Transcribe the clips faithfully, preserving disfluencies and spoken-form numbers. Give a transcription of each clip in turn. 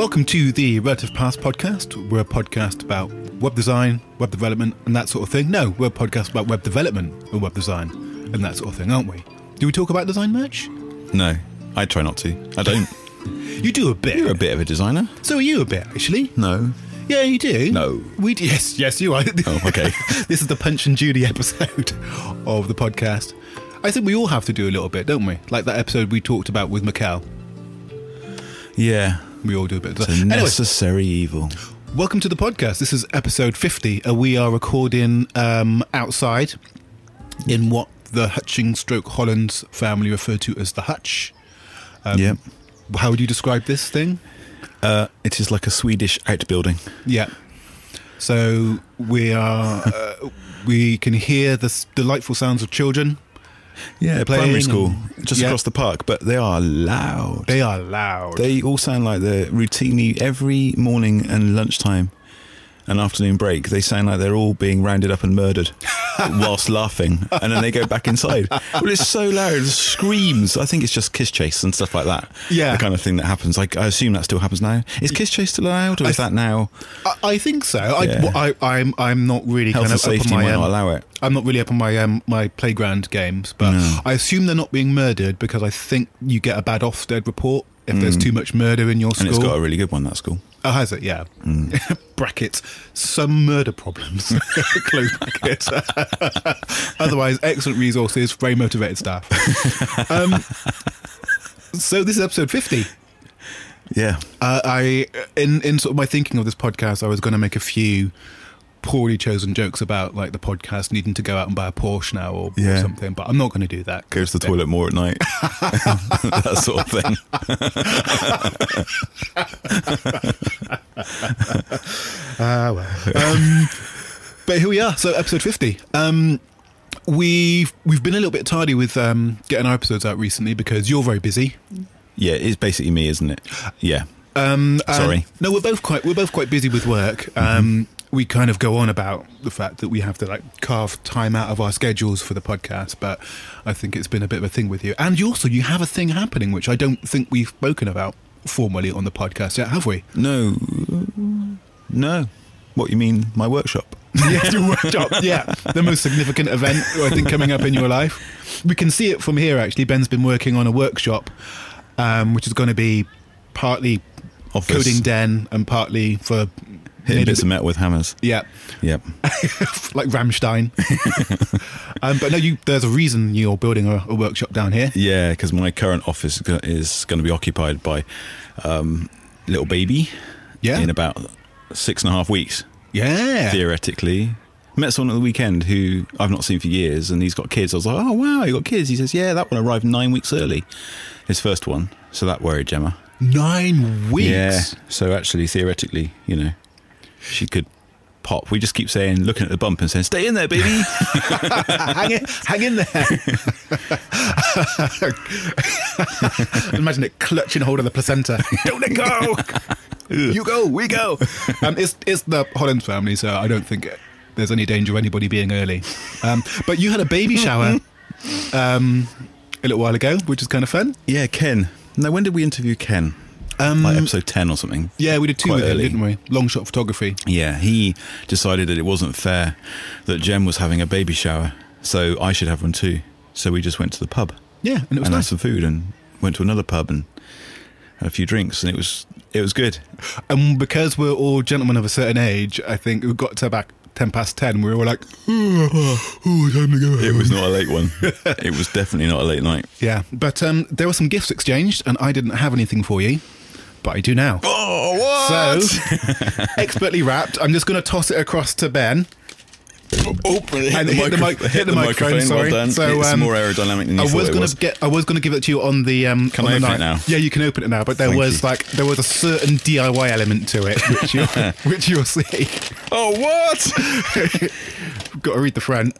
Welcome to the Relative Past podcast. We're a podcast about web design, web development, and that sort of thing. No, we're a podcast about web development and web design and that sort of thing, aren't we? Do we talk about design much? No, I try not to. I don't. You do a bit. You're a bit of a designer. So are you a bit, actually? No. Yeah, you do. No. We do. Yes, yes, you are. Oh, okay. This is the Punch and Judy episode of the podcast. I think we all have to do a little bit, don't we? Like that episode we talked about with Mikkel. Yeah. We all do a bit. It's a necessary anyway, evil. Welcome to the podcast. This is episode fifty. Uh, we are recording um, outside in what the Hutching stroke Hollands family refer to as the hutch. Um, yeah. How would you describe this thing? Uh, it is like a Swedish outbuilding. Yeah. So we are. uh, we can hear the s- delightful sounds of children. Yeah, primary school, just yeah. across the park, but they are loud. They are loud. They all sound like they're routinely every morning and lunchtime and afternoon break. They sound like they're all being rounded up and murdered whilst laughing, and then they go back inside. Well, it's so loud, it screams. I think it's just Kiss Chase and stuff like that. Yeah, the kind of thing that happens. Like, I assume that still happens now. Is Kiss Chase still allowed, or is th- that now? I, I think so. Yeah. I, I, I'm, I'm not really Health kind and of safety up on my, might um, not allow it. I'm not really up on my um, my playground games, but No. I assume they're not being murdered because I think you get a bad Ofsted report if mm. there's too much murder in your school. And it's got a really good one, that school. Oh, has it? Yeah. Mm. Brackets. Some murder problems. Close brackets. Otherwise, excellent resources, very motivated staff. Um, so this is episode fifty. Yeah. Uh, I in in sort of my thinking of this podcast, I was going to make a few poorly chosen jokes about like the podcast needing to go out and buy a Porsche now or, yeah. or something, but I'm not going to do that. Go to the toilet more at night. That sort of thing. Ah, well. Um, but here we are. So episode fifty. Um, we've we've been a little bit tardy with um, getting our episodes out recently because you're very busy. Yeah, it's basically me, isn't it? Yeah. Um, Sorry. No, we're both quite we're both quite busy with work. Um, mm-hmm. We kind of go on about the fact that we have to like carve time out of our schedules for the podcast, but I think it's been a bit of a thing with you. And you also you have a thing happening which I don't think we've spoken about formally on the podcast yet, have we? No. No. What, you mean my workshop? Yes, your workshop. Yeah, the most significant event I think coming up in your life. We can see it from here. Actually, Ben's been working on a workshop, um, which is going to be partly Office. Coding Den and partly for hitting bits of metal with hammers. Yeah, yep. Like Rammstein. um, but no, you, there's a reason you're building a, a workshop down here. Yeah, because my current office is going to be occupied by um, little baby. Yeah. In about six and a half weeks. Yeah. Theoretically. Met someone at the weekend who I've not seen for years, and he's got kids. I was like, oh, wow, you got kids? He says, yeah, that one arrived nine weeks early. His first one. So that worried Gemma. Nine weeks? Yeah. So actually, theoretically, you know, she could pop. We just keep saying, looking at the bump and saying, stay in there, baby. hang, in, hang in there. Imagine it clutching hold of the placenta. Don't let go. You go, we go. Um, it's it's the Hollands family, so I don't think there's any danger of anybody being early. Um, but you had a baby shower um, a little while ago, which is kind of fun. Yeah, Ken. No, when did we interview Ken? Um, like episode ten or something. Yeah, we did two Quite with him, early. didn't we? Long shot photography. Yeah, he decided that it wasn't fair that Jem was having a baby shower, so I should have one too. So we just went to the pub. Yeah, and it was and nice. had some food and went to another pub and had a few drinks, and it was it was good. And because we're all gentlemen of a certain age, I think we got to about ten past ten. We were all like, oh, oh, time to go home. It was not a late one. It was definitely not a late night. Yeah, but um, there were some gifts exchanged, and I didn't have anything for you, but I do now. Oh, what? So, expertly wrapped. I'm just going to toss it across to Ben. Open it. And Hit the, hit the, micro- mic- hit hit the the microphone. microphone. Sorry. Well done. So, it's um, more aerodynamic than you I thought was it going was. to get. I was going to give it to you on the. Um, Can on I the open night. it now? Yeah, you can open it now. But there Thank was you. like there was a certain D I Y element to it, which you which you'll see. Oh, what? Got to read the front.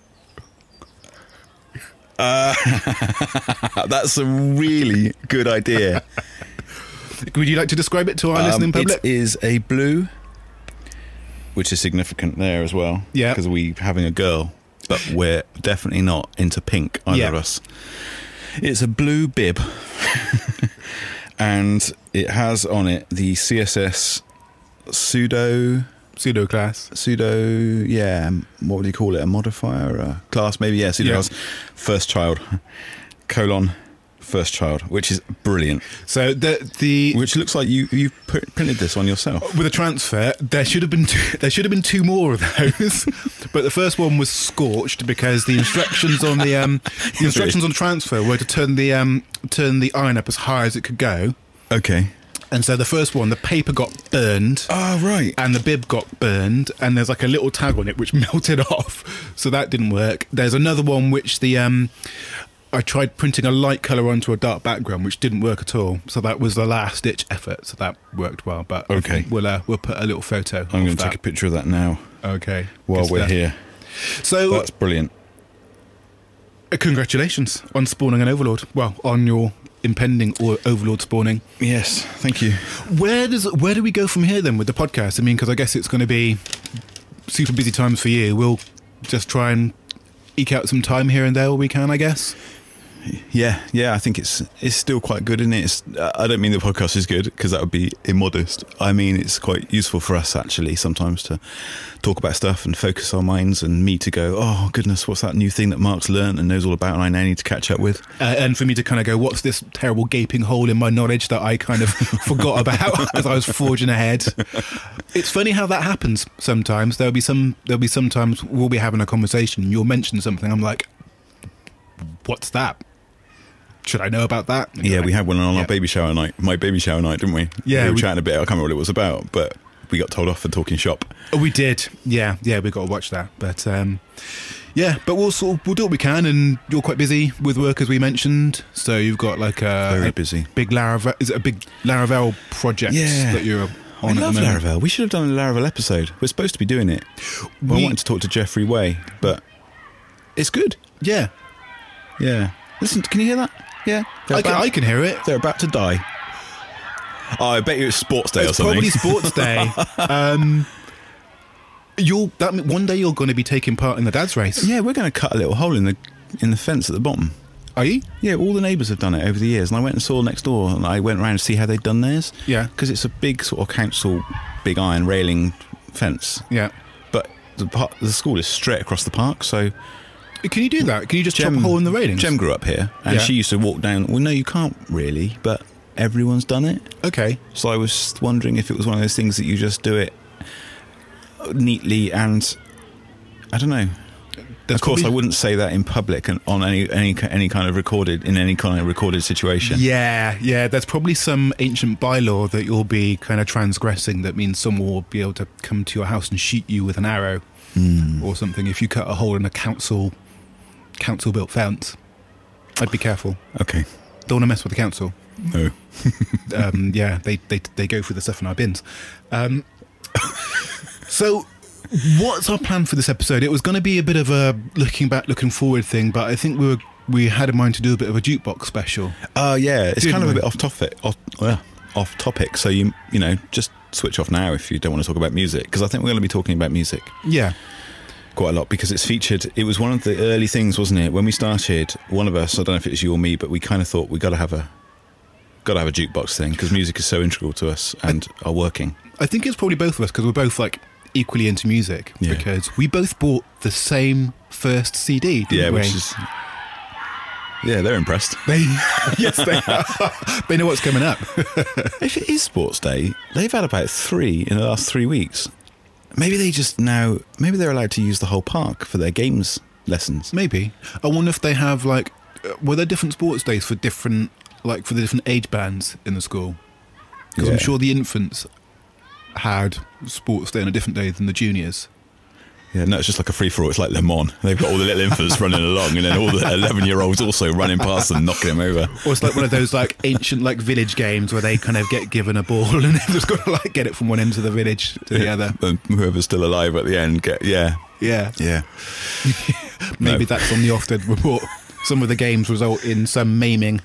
Uh, that's a really good idea. Would you like to describe it to our listening Um, public? it is a blue, which is significant there as well. Yeah. Because we're having a girl, but we're definitely not into pink, either Yeah. of us. It's a blue bib and it has on it the C S S pseudo Pseudo class. pseudo yeah what would you call it, a modifier, a class maybe, yeah pseudo Yeah. class, first child colon first child, which is brilliant, So the the which looks like you you put, printed this on yourself. with a transfer, there should have been two, there should have been two more of those, but the first one was scorched because the instructions on the um the instructions on the transfer were to turn the um turn the iron up as high as it could go, Okay. and so the first one, the paper got burned. Oh right. And the bib got burned, and there's like a little tag on it which melted off, so that didn't work. There's another one which the um, I tried printing a light colour onto a dark background, which didn't work at all. So that was the last ditch effort. So that worked well. But I Okay. think we'll uh, we'll put a little photo. I'm going of to take that. a picture of that now Okay. while Good we're stuff. here. So That's brilliant. uh, congratulations on spawning an overlord. Well, on your impending or overlord spawning. Yes, thank you. Where does where do we go from here then with the podcast? I mean, because I guess it's going to be super busy times for you. We'll just try and eke out some time here and there where we can, I guess. Yeah, yeah, I think it's it's still quite good, isn't it? It's, uh, I don't mean the podcast is good, because that would be immodest. I mean it's quite useful for us actually sometimes to talk about stuff and focus our minds, and me to go, oh goodness, what's that new thing that Mark's learned and knows all about and I now need to catch up with. Uh, and for me to kind of go, what's this terrible gaping hole in my knowledge that I kind of forgot about as I was forging ahead? It's funny how that happens sometimes. There'll be some there'll be sometimes we'll be having a conversation and you'll mention something. I'm like, what's that? Should I know about that? And you're Yeah, like, we had one on yeah. our baby shower night, my baby shower night, didn't we? Yeah, we were we- chatting a bit, I can't remember what it was about, but we got told off for talking shop. Oh, we did. Yeah, yeah, we got to watch that. But um, yeah, but we'll sort of, we'll do what we can. And you're quite busy with work, as we mentioned. So you've got like a, Very a busy. big Laravel. Is it a big Laravel project Yeah. that you're I on? love at the moment? Laravel. We should have done a Laravel episode. We're supposed to be doing it. Well, I We- wanted to talk to Jeffrey Way, but it's good. Yeah, Yeah. Listen, can you hear that? Yeah. They're I can, about, I can hear it. they're about to die. Oh, I bet you it's sports day It's or something. probably sports day. um, you'll that mean- one day you're going to be taking part in the dad's race. Yeah, we're going to cut a little hole in the in the fence at the bottom. Are you? Yeah, all the neighbours have done it over the years, and I went and saw next door, and I went around to see how they'd done theirs. Yeah. Because it's a big sort of council, big iron railing fence, Yeah. but the par- the school is straight across the park, so Can you do that? Can you just chop a hole in the railings? Jem grew up here, and Yeah. she used to walk down. Well, no, you can't really, but everyone's done it. Okay. So I was wondering if it was one of those things that you just do it neatly, and I don't know. There's of course, probably- I wouldn't say that in public and on any any any kind of recorded in any kind of recorded situation. Yeah, yeah. There's probably some ancient bylaw that you'll be kind of transgressing. That means someone will be able to come to your house and shoot you with an arrow or something if you cut a hole in a council council built fence. I'd be careful. Okay. Don't want to mess with the council. No. Um, yeah, they, they they go through the stuff in our bins. Um, so, what's our plan for this episode? It was going to be a bit of a looking back, looking forward thing, but I think we were we had in mind to do a bit of a jukebox special. Uh, yeah, it's Didn't kind of a we? bit off topic. Off, uh, off topic. So you you know just switch off now if you don't want to talk about music, because I think we're going to be talking about music Yeah, quite a lot, because it's featured. It was one of the early things, wasn't it? When we started, one of us, I don't know if it was you or me, but we kind of thought we got to have a got to have a jukebox thing, because music is so integral to us and our working. I think it's probably both of us because we're both like equally into music. Yeah. Because we both bought the same first C D. Didn't Yeah, we? which is yeah, they're impressed. They, yes, they are. They know what's coming up. If it is Sports Day, they've had about three in the last three weeks. Maybe they just now, maybe they're allowed to use the whole park for their games lessons. Maybe. I wonder if they have like, uh, were there different sports days for different, like for the different age bands in the school? Because I'm Yeah. sure the infants had sports day on a different day than the juniors. Yeah, no, it's just like a free-for-all. It's like Le Mans. They've got all the little infants running along, and then all the eleven-year-olds also running past them, knocking them over. Or it's like one of those like ancient like village games where they kind of get given a ball and they've got to like get it from one end of the village to the other. And whoever's still alive at the end, get yeah, Yeah. yeah. Maybe No. that's on the Ofsted report. Some of the games result in some maiming.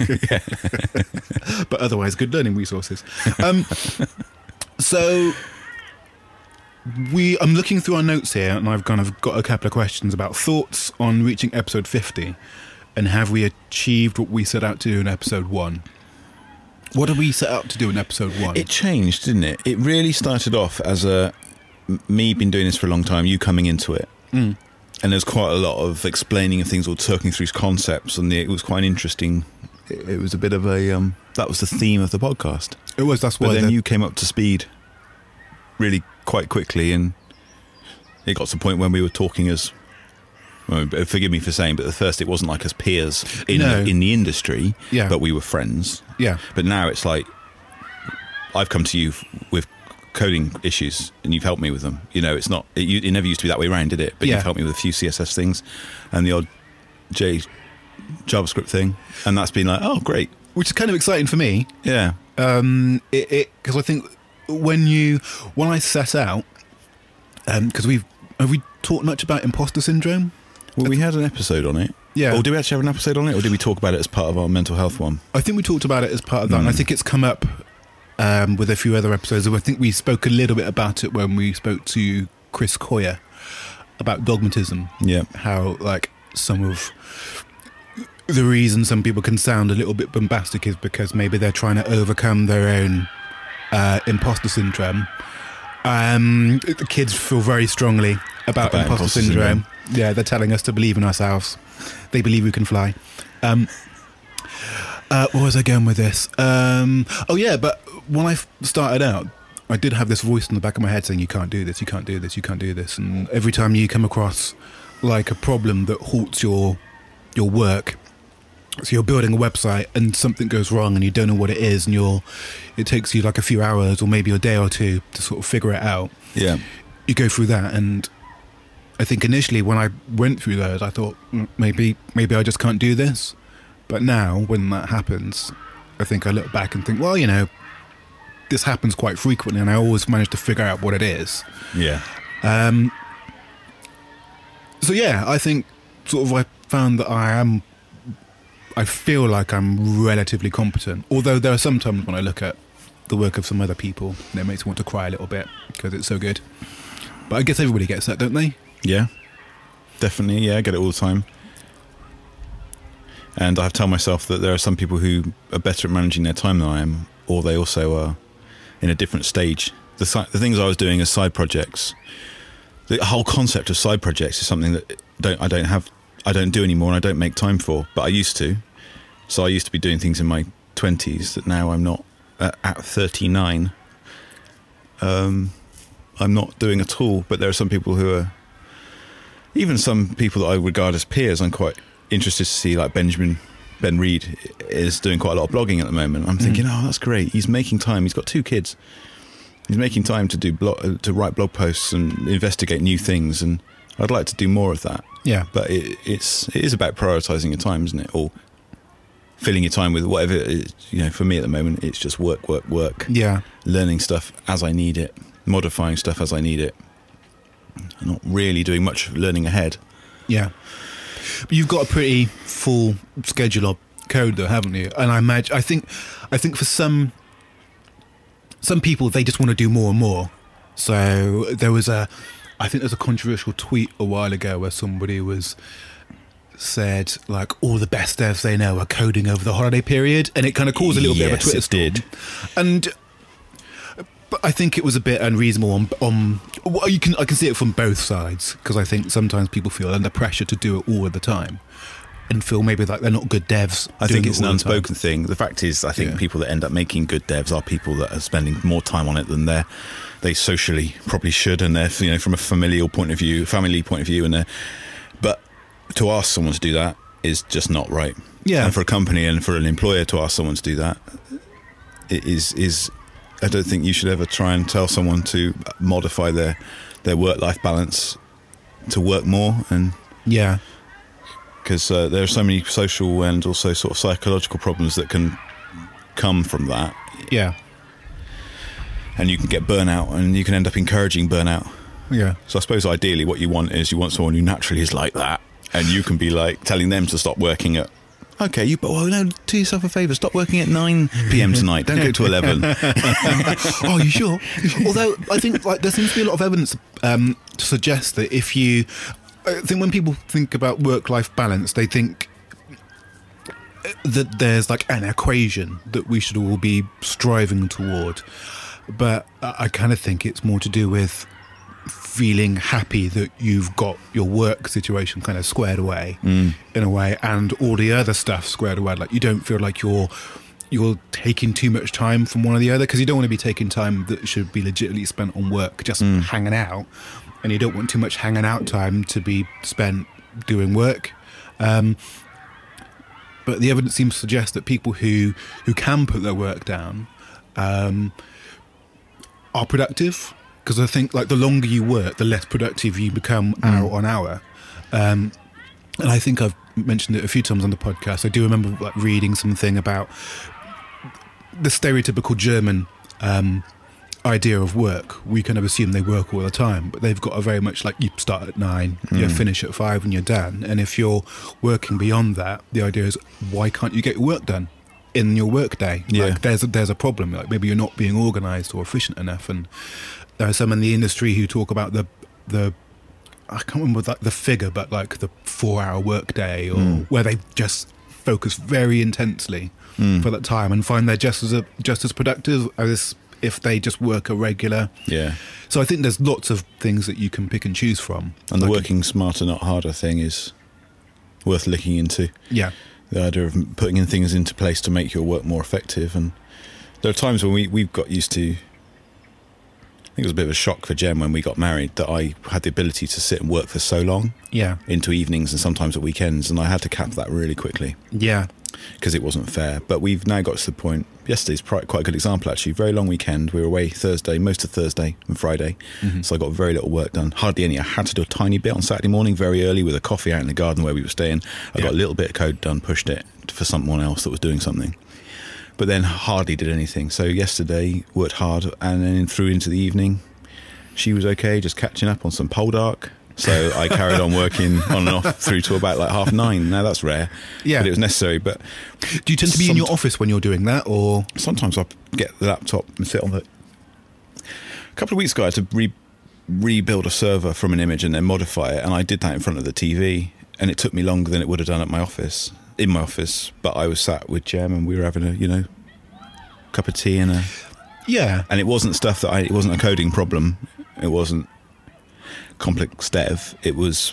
But otherwise, good learning resources. Um, so, we. I'm looking through our notes here, and I've kind of got a couple of questions about thoughts on reaching episode fifty, and have we achieved what we set out to do in episode one? What did we set out to do in episode one? It changed, didn't it? It really started off as a me been doing this for a long time, you coming into it. Mm. And there's quite a lot of explaining of things or talking through concepts, and it was quite interesting. It, it was a bit of a um, that was the theme of the podcast. It was. That's why. But then the- you came up to speed really quite quickly, and it got to the point when we were talking as. Well, forgive me for saying, but at first it wasn't like as peers in No. the, in the industry, Yeah. but we were friends. Yeah. But now it's like I've come to you f- with coding issues, and you've helped me with them. You know, it's not. It, you, it never used to be that way around, did it? But Yeah. you've helped me with a few C S S things, and the odd J JavaScript thing, and that's been like, oh, great, Which is kind of exciting for me. yeah, Um, it because I think when you when I set out, because we've have we talked much about imposter syndrome? Well, we had an episode on it. Yeah. Or did we actually have an episode on it, or did we talk about it as part of our mental health one? I think we talked about it as part of that, and I Mm. think it's come up um, with a few other episodes. I think we spoke a little bit about it when we spoke to Chris Coyer about dogmatism. Yeah. How like some of the reason some people can sound a little bit bombastic is because maybe they're trying to overcome their own uh, imposter syndrome. Um, the kids feel very strongly about, About imposter, imposter syndrome. syndrome. Yeah, they're telling us to believe in ourselves. They believe we can fly. Um, uh, where was I going with this? Um, oh yeah, but when I f- started out, I did have this voice in the back of my head saying, you can't do this, you can't do this, you can't do this. And every time you come across like a problem that halts your your work, so you're building a website and something goes wrong and you don't know what it is, and you're it takes you like a few hours or maybe a day or two to sort of figure it out. Yeah. You go through that, and I think initially when I went through those, I thought "Mm, maybe maybe I just can't do this. But now when that happens, I think I look back and think, well, you know, this happens quite frequently, and I always manage to figure out what it is. Yeah. Um, so yeah, I think sort of I found that I am, I feel like I'm relatively competent. Although there are some times when I look at the work of some other people, and it makes me want to cry a little bit because it's so good. But I guess everybody gets that, don't they? Yeah. Definitely. Yeah. I get it all the time. And I tell myself that there are some people who are better at managing their time than I am, or they also are in a different stage. The, si- the things I was doing as side projects, the whole concept of side projects is something that don't I don't have, I don't do anymore, and I don't make time for. But I used to. So I used to be doing things in my twenties that now I'm not. Uh, at thirty-nine, um, I'm not doing at all. But there are some people who are, even some people that I regard as peers, I'm quite interested to see, like Benjamin Ben Reed is doing quite a lot of blogging at the moment. I'm thinking, oh, that's great. He's making time. He's got two kids. He's making time to do blog, to write blog posts and investigate new things. And I'd like to do more of that. Yeah. But it, it's it is about prioritising your time, isn't it? Or filling your time with whatever it is. You know, for me at the moment, it's just work, work, work. Yeah. Learning stuff as I need it, modifying stuff as I need it. I'm not really doing much learning ahead. Yeah. But you've got a pretty full schedule of code though, haven't you? And I imagine, I think, I think for some, some people, they just want to do more and more. So there was a, I think there's a controversial tweet a while ago where somebody was said like all the best devs they know are coding over the holiday period, and it kind of caused a little bit of a Yes, Twitter it storm. did. And but I think it was a bit unreasonable on on well, you can I can see it from both sides, because I think sometimes people feel under pressure to do it all of the time and feel maybe like they're not good devs. I doing think it it's an all the time. unspoken thing. The fact is, I think Yeah. people that end up making good devs are people that are spending more time on it than they they socially probably should, and they're, you know, from a familial point of view, family point of view, and they're, but to ask someone to do that is just not right. Yeah. And for a company and for an employer to ask someone to do that, it is is I don't think you should ever try and tell someone to modify their their work life balance to work more, and Yeah. because uh, there are so many social and also sort of psychological problems that can come from that, Yeah. and you can get burnout, and you can end up encouraging burnout. Yeah. So I suppose ideally what you want is you want someone who naturally is like that, and you can be like telling them to stop working at, okay, you but well, no, do yourself a favour, stop working at nine p.m. tonight, don't go to eleven. Oh, you sure? Although I think like there seems to be a lot of evidence um, to suggest that if you, I think when people think about work-life balance, they think that there's like an equation that we should all be striving toward, but I kind of think it's more to do with feeling happy that you've got your work situation kind of squared away mm. in a way, and all the other stuff squared away. Like you don't feel like you're you're taking too much time from one or the other, because you don't want to be taking time that should be legitimately spent on work just mm. hanging out, and you don't want too much hanging out time to be spent doing work. Um, but the evidence seems to suggest that people who who can put their work down um, are productive. Because I think like the longer you work, the less productive you become hour mm. on hour. Um, and I think I've mentioned it a few times on the podcast. I do remember like reading something about the stereotypical German um, idea of work. We kind of assume they work all the time, but they've got a very much like you start at nine, mm. you finish at five and you're done. And if you're working beyond that, the idea is, why can't you get your work done in your work day? Yeah. Like there's a, there's a problem. Like maybe you're not being organised or efficient enough. And there are some in the industry who talk about the the I can't remember that, the figure, but like the four-hour workday, or mm. where they just focus very intensely mm. for that time and find they're just as a, just as productive as if they just work a regular. Yeah. So I think there's lots of things that you can pick and choose from. And the like, working smarter, not harder thing is worth looking into. Yeah. The idea of putting in things into place to make your work more effective. And there are times when we, we've got used to, I think it was a bit of a shock for Jen when we got married that I had the ability to sit and work for so long, yeah, into evenings and sometimes at weekends, and I had to cap that really quickly, yeah, because it wasn't fair. But we've now got to the point. Yesterday's quite quite a good example actually. Very long weekend. We were away Thursday, most of Thursday and Friday, mm-hmm. so I got very little work done, hardly any. I had to do a tiny bit on Saturday morning, very early, with a coffee out in the garden where we were staying. I yeah. got a little bit of code done, pushed it for someone else that was doing something. But then hardly did anything. So yesterday worked hard, and then through into the evening. She was okay, just catching up on some Poldark. So I carried on working on and off through to about like half nine. Now that's rare, yeah, but it was necessary. But do you tend to be in your office when you're doing that, or sometimes I get the laptop and sit on it? A couple of weeks ago, I had to re- rebuild a server from an image and then modify it, and I did that in front of the T V, and it took me longer than it would have done at my office. In my office, but I was sat with Jem and we were having a you know cup of tea and a yeah, and it wasn't stuff that I. It wasn't a coding problem. It wasn't complex dev. It was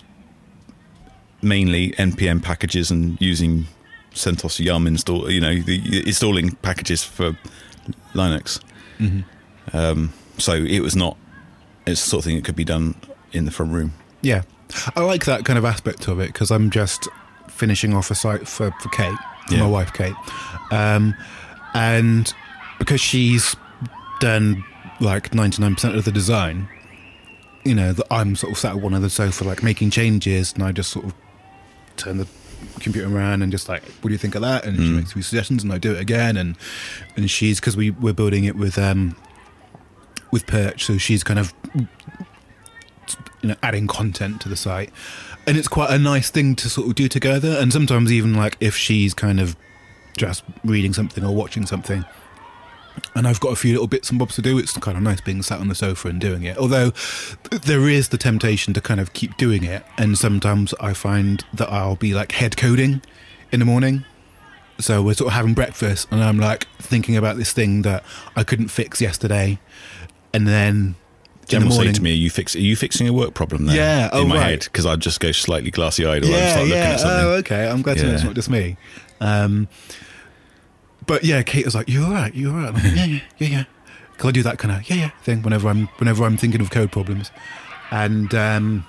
mainly N P M packages and using CentOS Yum install, you know, the installing packages for Linux. Mm-hmm. Um, so it was not. It's the sort of thing that could be done in the front room. Yeah, I like that kind of aspect of it because I'm just finishing off a site for for Kate, for yeah. my wife Kate, um, and because she's done like ninety-nine percent of the design. You know, that I'm sort of sat at one of the sofa, like making changes, and I just sort of turn the computer around and just like, what do you think of that? And mm. she makes me suggestions, and I do it again. And and she's because we we're building it with um with Perch, so she's kind of you know adding content to the site, and it's quite a nice thing to sort of do together. And sometimes even like if she's kind of just reading something or watching something. And I've got a few little bits and bobs to do. It's kind of nice being sat on the sofa and doing it. Although there is the temptation to kind of keep doing it. And sometimes I find that I'll be like head coding in the morning. So we're sort of having breakfast and I'm like thinking about this thing that I couldn't fix yesterday. And then Jen will say to me, are you, fix, are you fixing a work problem there? Yeah, oh, in my right. head, because I'd just go slightly glassy-eyed or yeah, I'd start yeah. looking at something. Oh, okay. I'm glad yeah. to know it's not just me. Um But yeah, Kate was like, "You all right? You all right?" I'm like, yeah, yeah, yeah, yeah. Because I do that kind of yeah, yeah thing whenever I'm whenever I'm thinking of code problems, and um,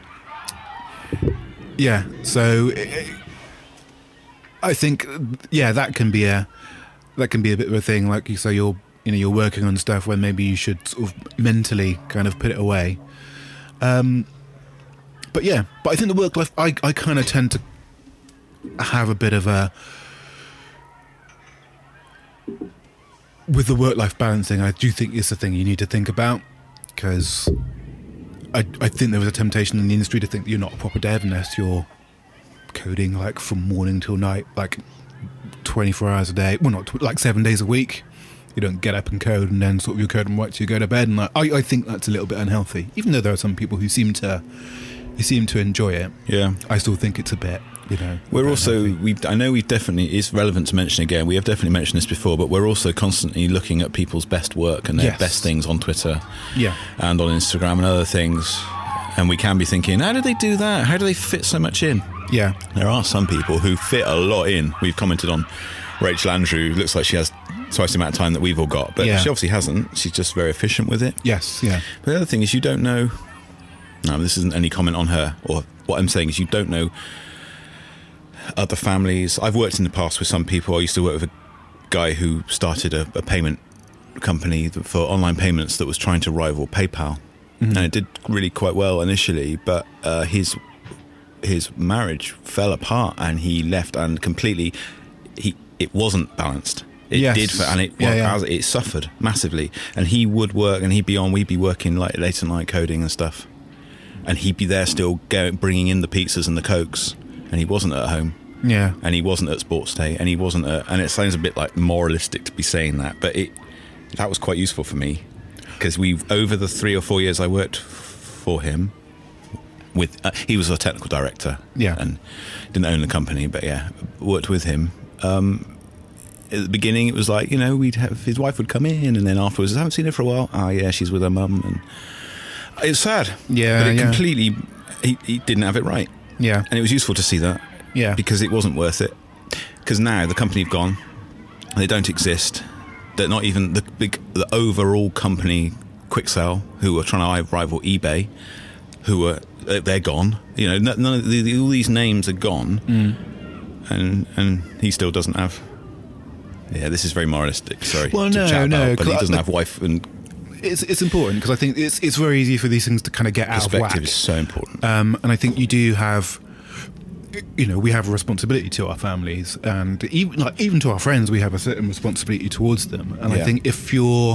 yeah. So it, I think yeah, that can be a that can be a bit of a thing. Like you say, you're you know you're working on stuff when maybe you should sort of mentally kind of put it away. Um, but yeah, but I think the work life, I I kind of tend to have a bit of a. With the work-life balancing, I do think it's a thing you need to think about because I, I think there was a temptation in the industry to think that you're not a proper dev unless you're coding like from morning till night, like twenty-four hours a day. Well, not like seven days a week. You don't get up and code and then sort of you code and right till you go to bed. And like, I, I think that's a little bit unhealthy. Even though there are some people who seem to who seem to enjoy it. Yeah, I still think it's a bit you know. We're also, we I know we definitely, it's relevant to mention again, we have definitely mentioned this before, but we're also constantly looking at people's best work and their Yes. best things on Twitter Yeah. and on Instagram and other things. And we can be thinking, how did they do that? How do they fit so much in? Yeah. There are some people who fit a lot in. We've commented on Rachel Andrew. Looks like she has twice the amount of time that we've all got, but Yeah. she obviously hasn't. She's just very efficient with it. Yes. Yeah. But the other thing is, you don't know. No, this isn't any comment on her. Or what I'm saying is, you don't know other families. I've worked in the past with some people. I used to work with a guy who started a, a payment company for online payments that was trying to rival PayPal, mm-hmm. and it did really quite well initially. But uh, his his marriage fell apart, and he left, and completely he it wasn't balanced. It Yes. did, and it Yeah, well, yeah. as- it suffered massively. And he would work, and he'd be on. We'd be working like late at night coding and stuff, and he'd be there still going, bringing in the pizzas and the cokes, and he wasn't at home, Yeah. and he wasn't at sports day, and he wasn't at. And it sounds a bit like moralistic to be saying that, but it that was quite useful for me, because we over the three or four years I worked f- for him. With uh, he was a technical director, Yeah. and didn't own the company, but yeah, worked with him. Um, at the beginning, it was like, you know, we'd have his wife would come in, and then afterwards, I haven't seen her for a while. Ah, yeah, she's with her mum, and it's sad. Yeah, but it yeah. completely, he, he didn't have it right, Yeah. and it was useful to see that, Yeah. because it wasn't worth it. Because now the company have gone, they don't exist. They're not even the big, the overall company, QuickSell, who were trying to rival eBay, who were they're gone. You know, none of the, the, all these names are gone, Mm. and and he still doesn't have. Yeah, this is very moralistic. Sorry. Well, to no, chat no, about, but he 'cause doesn't I- have wife, and It's it's important because I think it's it's very easy for these things to kind of get out of whack. perspective is so important. Um, and I think you do have, you know, we have a responsibility to our families, and even like even to our friends, we have a certain responsibility towards them. And Yeah. I think if you're,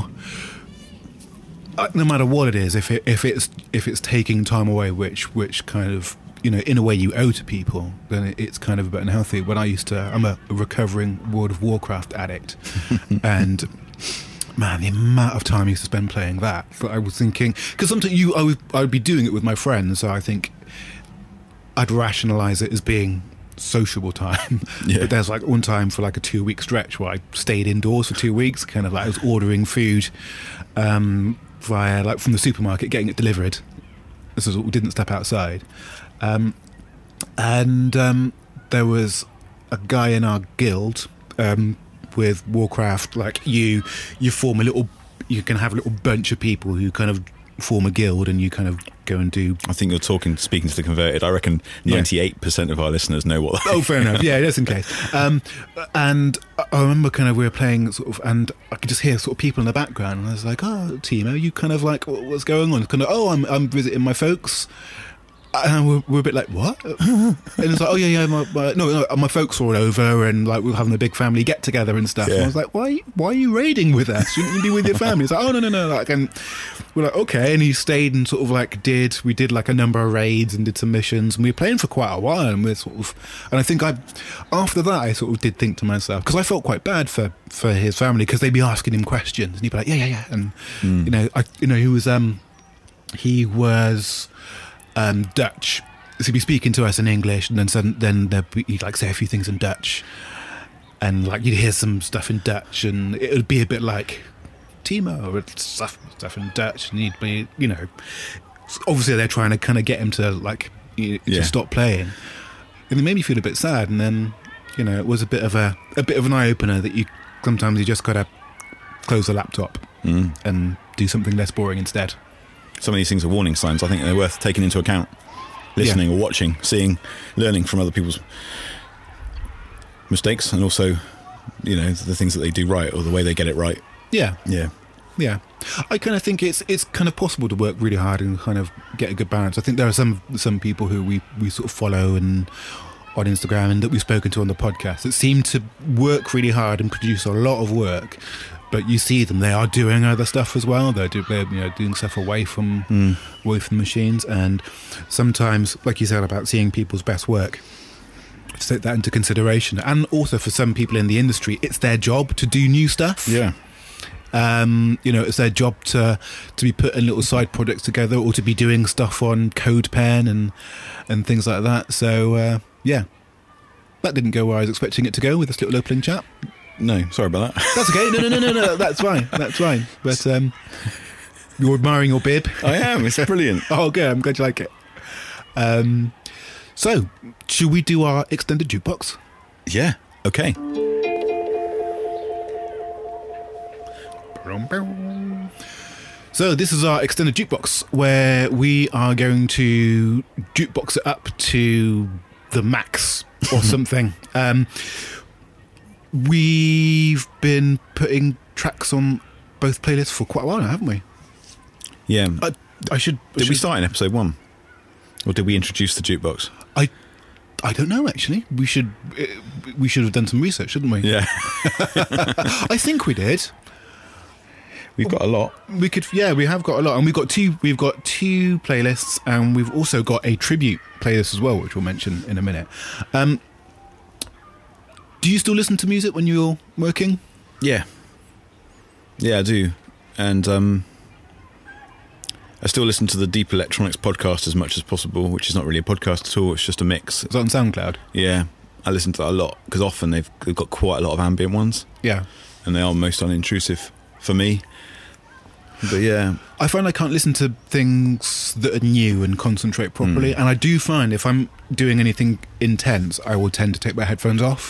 uh, no matter what it is, if it if it's if it's taking time away, which which kind of, you know, in a way you owe to people, then it, it's kind of a bit unhealthy. When I used to, I'm a recovering World of Warcraft addict, and man, the amount of time I used to spend playing that. But I was thinking, because sometimes you, I would, I would be doing it with my friends, so I think I'd rationalise it as being sociable time. Yeah. But there's like one time for like a two week stretch where I stayed indoors for two weeks, kind of like I was ordering food um, via like from the supermarket, getting it delivered. This was, we didn't step outside. Um, and um, there was a guy in our guild um, with Warcraft. Like you, you form a little. You can have a little bunch of people who kind of form a guild, and you kind of go and do. I think you're talking, speaking to the converted. I reckon ninety-eight percent of our listeners know what. Oh, fair enough. Yeah, just in case. Um, and I remember kind of we were playing sort of, and I could just hear sort of people in the background, and I was like, "Oh, Timo, you kind of like, what's going on?" Kind of, "Oh, I'm I'm visiting my folks." And we're, we're a bit like, what? And it's like, oh yeah, yeah, my, my, no, no, my folks were all over, and like we we're having a big family get together and stuff. Yeah. And I was like, why, why are you raiding with us? Shouldn't you be with your family? It's like, oh no, no, no. Like, and we're like, okay. And he stayed and sort of like did, we did like a number of raids and did some missions, and we were playing for quite a while. And we're sort of, and I think I, after that, I sort of did think to myself, because I felt quite bad for for his family, because they'd be asking him questions, and he'd be like, yeah, yeah, yeah, and Mm. you know, I, you know, he was, um, he was. Um, Dutch, so he'd be speaking to us in English, and then sudden, then there'd be, he'd like say a few things in Dutch, and like you'd hear some stuff in Dutch, and it would be a bit like Timo or stuff stuff in Dutch, and he'd be, you know, obviously they're trying to kind of get him to like you, Yeah. to stop playing, and it made me feel a bit sad. And then, you know, it was a bit of a a bit of an eye opener that you sometimes you just gotta close the laptop Mm. and do something less boring instead. Some of these things are warning signs. I think they're worth taking into account. Listening or watching, seeing, learning from other people's mistakes, and also, you know, the things that they do right or the way they get it right. Yeah. Yeah. Yeah, I kind of think it's it's kind of possible to work really hard and kind of get a good balance. I think there are some some people who we, we sort of follow and on Instagram and that we've spoken to on the podcast that seem to work really hard and produce a lot of work, but you see them, they are doing other stuff as well. They're, do, they're you know doing stuff away from Mm. away from machines, and sometimes, like you said about seeing people's best work, to take that into consideration. And also for some people in the industry, it's their job to do new stuff. Yeah. Um, you know, it's their job to to be putting little side projects together, or to be doing stuff on CodePen and and things like that. So uh, yeah, That didn't go where I was expecting it to go with this little opening chat. No, sorry about that. That's okay. No, no, no, no, no. That's fine. That's fine. But um, you're admiring your bib. I am. It's brilliant. Oh, good. I'm glad you like it. Um, so, should we do our extended jukebox? Yeah. Okay. So this is our extended jukebox where we are going to jukebox it up to the max or something. Um, we've been putting tracks on both playlists for quite a while now, haven't we? Yeah. I, I should. Did should, we start in episode one? Or did we introduce the jukebox? I I don't know actually. We should we should have done some research, shouldn't we? Yeah. I think we did. We've got a lot. We could, yeah, we have got a lot, and we've got two. We've got two playlists, and we've also got a tribute playlist as well, which we'll mention in a minute. Um, do you still listen to music when you're working? Yeah. Yeah, I do, and um, I still listen to the Deep Electronics podcast as much as possible, which is not really a podcast at all. It's just a mix. It's on SoundCloud. Yeah, I listen to that a lot because often they've, they've got quite a lot of ambient ones. Yeah, and they are most unintrusive for me. But yeah, I find I can't listen to things that are new and concentrate properly. Mm. And I do find if I'm doing anything intense, I will tend to take my headphones off.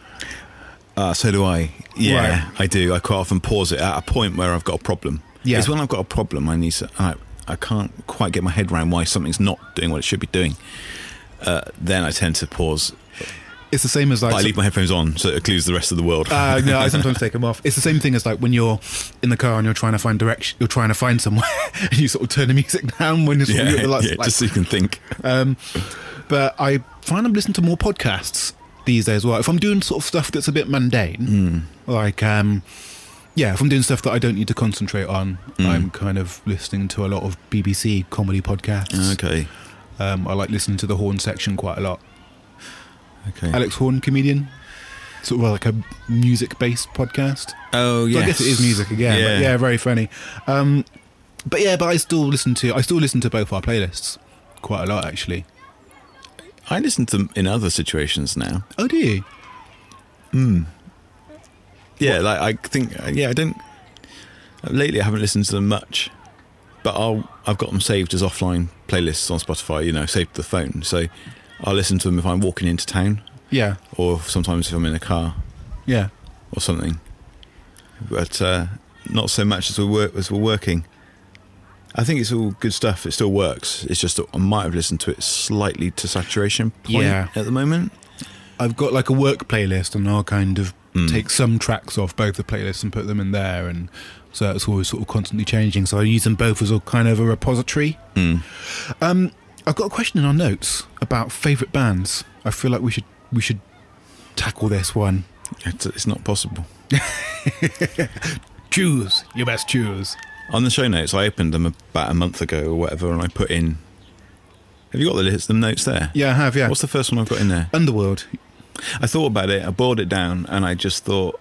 Uh, so do I. Yeah, right. I do. I quite often pause it at a point where I've got a problem. Yeah. It's when I've got a problem, I need to, I, I can't quite get my head around why something's not doing what it should be doing. Uh, then I tend to pause. It's the same as like... But I leave my headphones on so it occludes the rest of the world. Uh, no, I sometimes take them off. It's the same thing as like when you're in the car and you're trying to find direction, you're trying to find somewhere and you sort of turn the music down when it's... Yeah, you're like, yeah like, just so you can think. Um, but I find I'm listening to more podcasts these days as well. If I'm doing sort of stuff that's a bit mundane, mm. like... Um, yeah, if I'm doing stuff that I don't need to concentrate on, mm. I'm kind of listening to a lot of B B C comedy podcasts. Okay. Um, I like listening to the Horn Section quite a lot. Okay. Alex Horn, comedian, sort of like a music-based podcast. Oh yeah, I guess it is music again. Yeah, but yeah, very funny. Um, but yeah, but I still listen to I still listen to both our playlists quite a lot actually. I listen to them in other situations now. Oh, do you? Hmm. Yeah, What? like I think. Yeah, I don't. Lately, I haven't listened to them much, but I'll. I've got them saved as offline playlists on Spotify. You know, saved to the phone. So I'll listen to them if I'm walking into town. Yeah. Or sometimes if I'm in a car. Yeah. Or something. But uh, not so much as we work as we're working. I think it's all good stuff. It still works. It's just that I might have listened to it slightly to saturation point Yeah. at the moment. I've got like a work playlist, and I'll kind of Mm. take some tracks off both the playlists and put them in there, and so it's always sort of constantly changing. So I use them both as a kind of a repository. Mm. Um, I've got a question in our notes about favourite bands. I feel like we should we should tackle this one. It's, it's not possible. Choose. You best choose. On the show notes, I opened them about a month ago or whatever, and I put in... Have you got the list, the notes there? Yeah, I have, yeah. What's the first one I've got in there? Underworld. I thought about it, I boiled it down, and I just thought...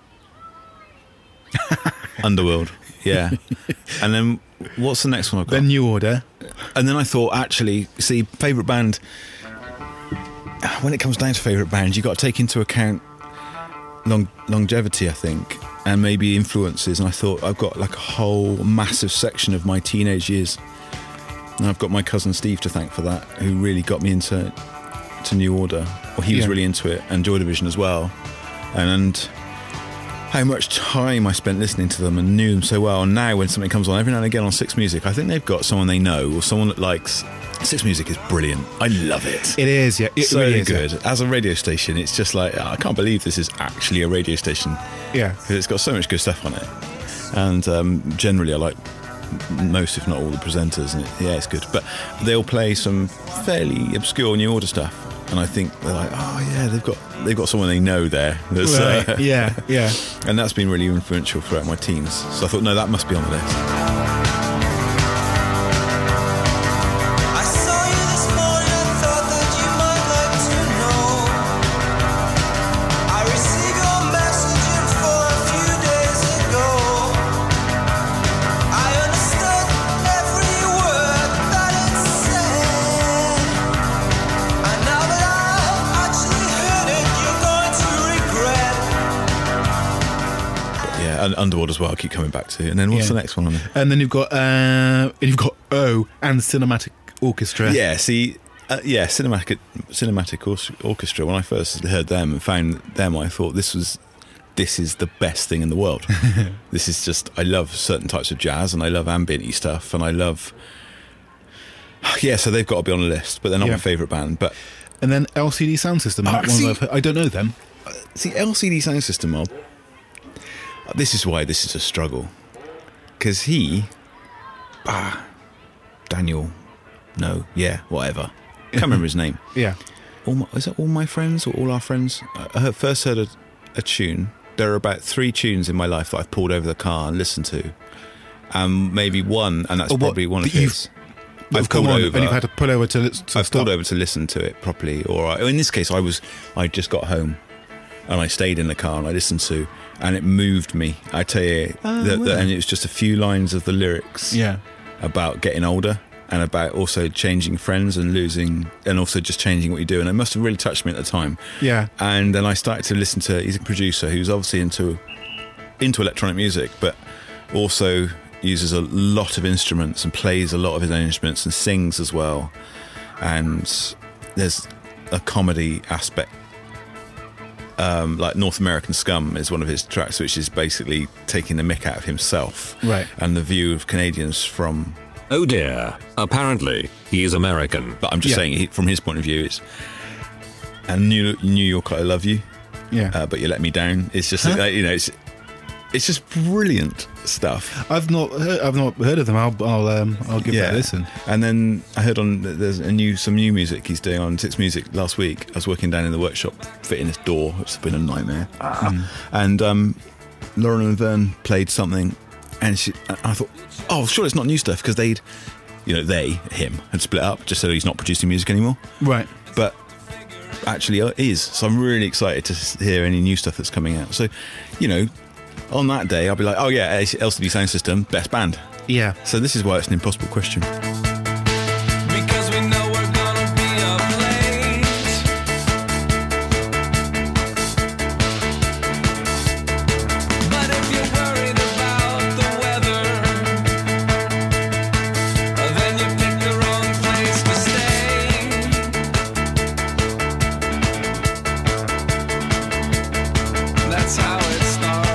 Underworld, yeah. And then, what's the next one I've got? Then New Order. And then I thought, actually, see, favourite band... When it comes down to favourite bands, you've got to take into account long, longevity, I think, and maybe influences. And I thought, I've got like a whole massive section of my teenage years. And I've got my cousin Steve to thank for that, who really got me into to New Order. Well, he was Yeah. really into it, and Joy Division as well. And, and how much time I spent listening to them and knew them so well. And now when something comes on, every now and again on Six Music, I think they've got someone they know or someone that likes. Six Music is brilliant. I love it. It is, yeah. It so really is, good. yeah. As a radio station, it's just like, oh, I can't believe this is actually a radio station. Yeah. Because it's got so much good stuff on it. And um, generally I like most, if not all, the presenters. And it, yeah, it's good. But they'll play some fairly obscure New Order stuff. And I think they're like, oh yeah, they've got they've got someone they know there. That's, Right. uh, yeah, yeah. And that's been really influential throughout my teens. So I thought, no, that must be on the list. I saw you this morning and thought that you might like to know. I received your message for a few days ago. I understood every word that it said. And now that I've actually heard it, you're and Underworld as well. I keep coming back to. And then what's Yeah. the next one on there? And then you've got uh, you've got O and Cinematic Orchestra. Yeah, see, uh, yeah, cinematic cinematic Or- orchestra. When I first heard them and found them, I thought this was this is the best thing in the world. This is just I love certain types of jazz, and I love ambient-y stuff, and I love. Yeah, so they've got to be on the list, but they're not Yeah. my favourite band. But And then L C D Sound System. Oh, that one see- I've heard- I don't know them. see, L C D Sound System, Mob. This is why this is a struggle, because he, ah, Daniel, no, yeah, whatever. Can't remember his name. Yeah. All my, is it all my friends or all our friends? I heard, first heard a, a tune. There are about three tunes in my life that I've pulled over the car and listened to, and maybe one, and that's Oh, what, probably one of that you've- his. I've come pulled on, over. and you've had to pull over to, to I've stop. pulled over to listen to it properly, or I, in this case, I was I just got home, and I stayed in the car and I listened to, and it moved me. I tell you, Oh, the, the, really? and it was just a few lines of the lyrics, Yeah. about getting older and about also changing friends and losing, and also just changing what you do, and it must have really touched me at the time. Yeah. And then I started to listen to. He's a producer who's obviously into into electronic music, but also uses a lot of instruments and plays a lot of his own instruments and sings as well. And there's a comedy aspect. Um, like North American Scum is one of his tracks, which is basically taking the mick out of himself, Right. and the view of Canadians from. Oh dear, apparently he is American. But I'm just Yeah. saying, he, from his point of view, it's. And New New York, I love you, Yeah. uh, but you let me down. It's just Huh? uh, you know, it's it's just brilliant stuff. I've not heard, I've not heard of them. I'll I'll um, I'll give that a listen. And then I heard on there's a new some new music he's doing on Tits Music last week. I was working down in the workshop fitting this door. It's been a nightmare. Mm. And um, Lauren and Vern played something, and she, I thought, oh, sure, it's not new stuff, because they'd, you know, they him had split up just so he's not producing music anymore. Right. But actually it is. So I'm really excited to s- hear any new stuff that's coming out. So, you know, on that day I'll be like, oh yeah, L C D Sound System, best band. Yeah. So this is why it's an impossible question. Because we know we're gonna be up late. But if you're worried about the weather, then you picked the wrong place to stay. That's how it starts.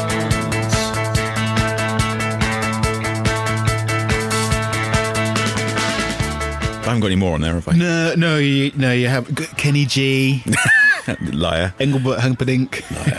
I haven't got any more on there, have I? No, no, you, no. You have G- Kenny G, Liar. Engelbert Humperdinck,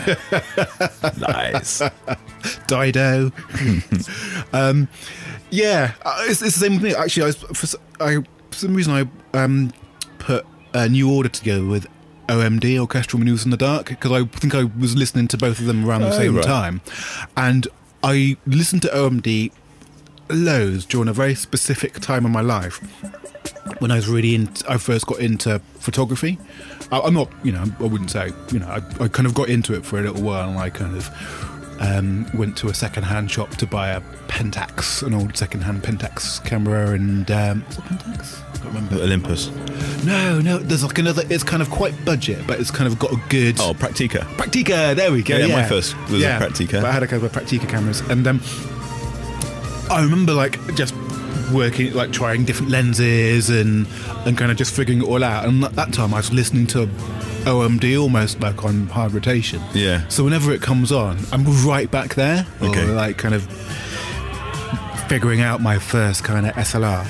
Lies. Dido. um, yeah, uh, it's, it's the same thing. Actually, I, was, for, s- I for some reason I um, put a New Order together with O M D, Orchestral Maneuvers in the Dark, because I think I was listening to both of them around the Oh, same right. time, and I listened to O M D loads during a very specific time of my life. When I was really in, I first got into photography. I, I'm not, you know, I wouldn't say, you know, I, I kind of got into it for a little while, and I kind of um, went to a second-hand shop to buy a Pentax, an old second-hand Pentax camera, and um, is it Pentax? I can't remember. Olympus. No, no, there's like another. It's kind of quite budget, but it's kind of got a good. Oh, Practica. Practica, there we go. Yeah, Yeah, my first was a Practica. But I had a couple of Practica cameras, and um, I remember like just working, like trying different lenses and and kind of just figuring it all out. And at that time, I was listening to O M D almost like on hard rotation. Yeah. So whenever it comes on, I'm right back there. Okay. Or like kind of figuring out my first kind of S L R.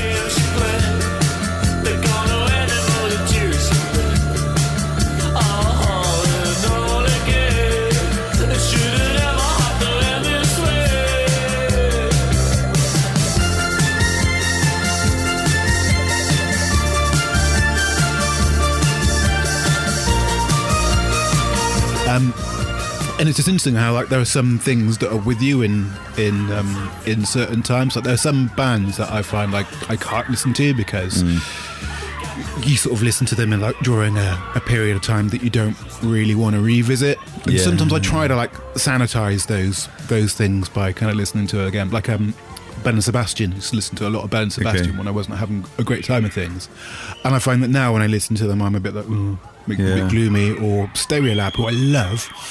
Um, and it's just interesting how like there are some things that are with you in in um, in certain times. Like there are some bands that I find like I can't listen to because you sort of listen to them in like during a, a period of time that you don't really want to revisit. And Yeah. sometimes I try to like sanitize those those things by kind of listening to it again. Like um, Ben and Sebastian. I used to listen to a lot of Ben and Sebastian Okay. when I wasn't having a great time of things. And I find that now when I listen to them, I'm a bit like, ooh, a bit, a Yeah. bit gloomy. Or Stereolab, who I love.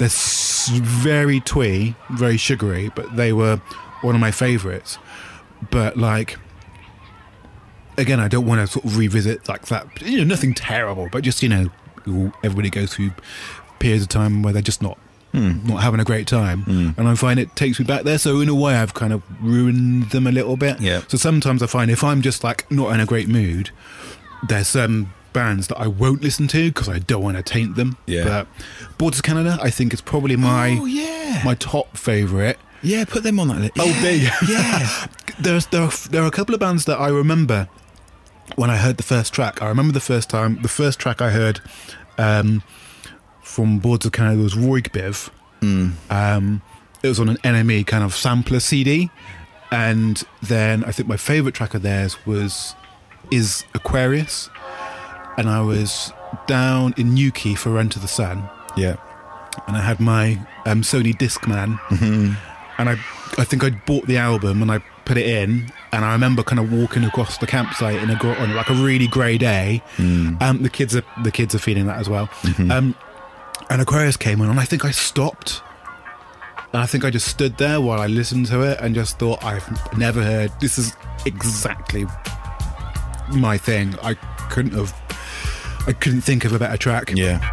They're s- very twee, very sugary, but they were one of my favourites. But like, again, I don't want to sort of revisit like that. You know, nothing terrible, but just, you know, everybody goes through periods of time where they're just not mm. not having a great time, mm. and I find it takes me back there. So in a way, I've kind of ruined them a little bit. Yeah. So sometimes I find if I'm just like not in a great mood, there's some bands that I won't listen to because I don't want to taint them. Yeah. But Borders of Canada, I think, is probably my oh, yeah. my top favourite. Yeah, put them on that list. Oh, yeah. there you go. Yeah. There's there are, there are a couple of bands that I remember when I heard the first track. I remember the first time the first track I heard um, from Borders of Canada was Roigbiv. Mm. Um, it was on an N M E kind of sampler C D, and then I think my favourite track of theirs was Is Aquarius, and I was down in Newquay for Run to the Sun. Yeah. And I had my um, Sony Discman, mm-hmm. and I I think I'd bought the album and I put it in, and I remember kind of walking across the campsite in a gr- on like a really grey day. Mm. Um, the kids are the kids are feeling that as well. Mm-hmm. Um, and Aquarius came on, and I think I stopped, and I think I just stood there while I listened to it and just thought, I've never heard this. Is exactly my thing. I couldn't have. I couldn't think of a better track. Yeah.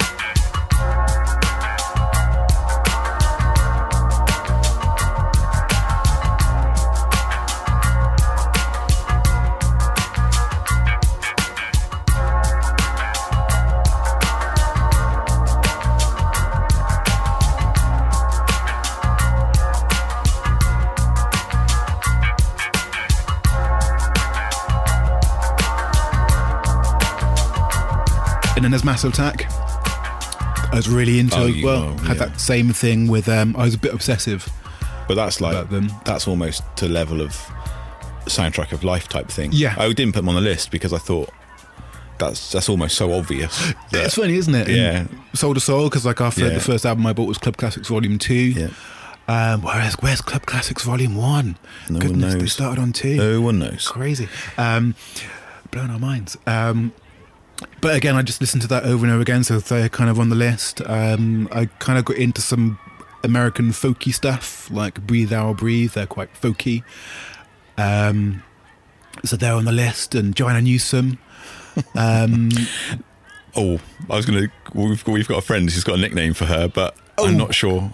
And then there's Massive Attack. I was really into oh, as well. Well, Had yeah. that same thing with. Um, I was a bit obsessive. But that's like about them. That's almost to level of soundtrack of life type thing. Yeah. I didn't put them on the list because I thought that's that's almost so obvious. that- It's funny, isn't it? Yeah. And Soul to Soul, because like after Yeah. the first album I bought was Club Classics Volume Two. Yeah. Um, whereas where's Club Classics Volume One? No one Goodness, they knows. started on two. No one knows. Crazy. Um, blowing our minds. Um, but again, I just listened to that over and over again, so they're kind of on the list. Um, I kind of got into some American folky stuff, like Breathe Our Breathe. They're quite folky. Um, so they're on the list, and Joanna Newsom. Um, Oh, I was going to. We've got, we've got a friend who's got a nickname for her, but I'm not sure.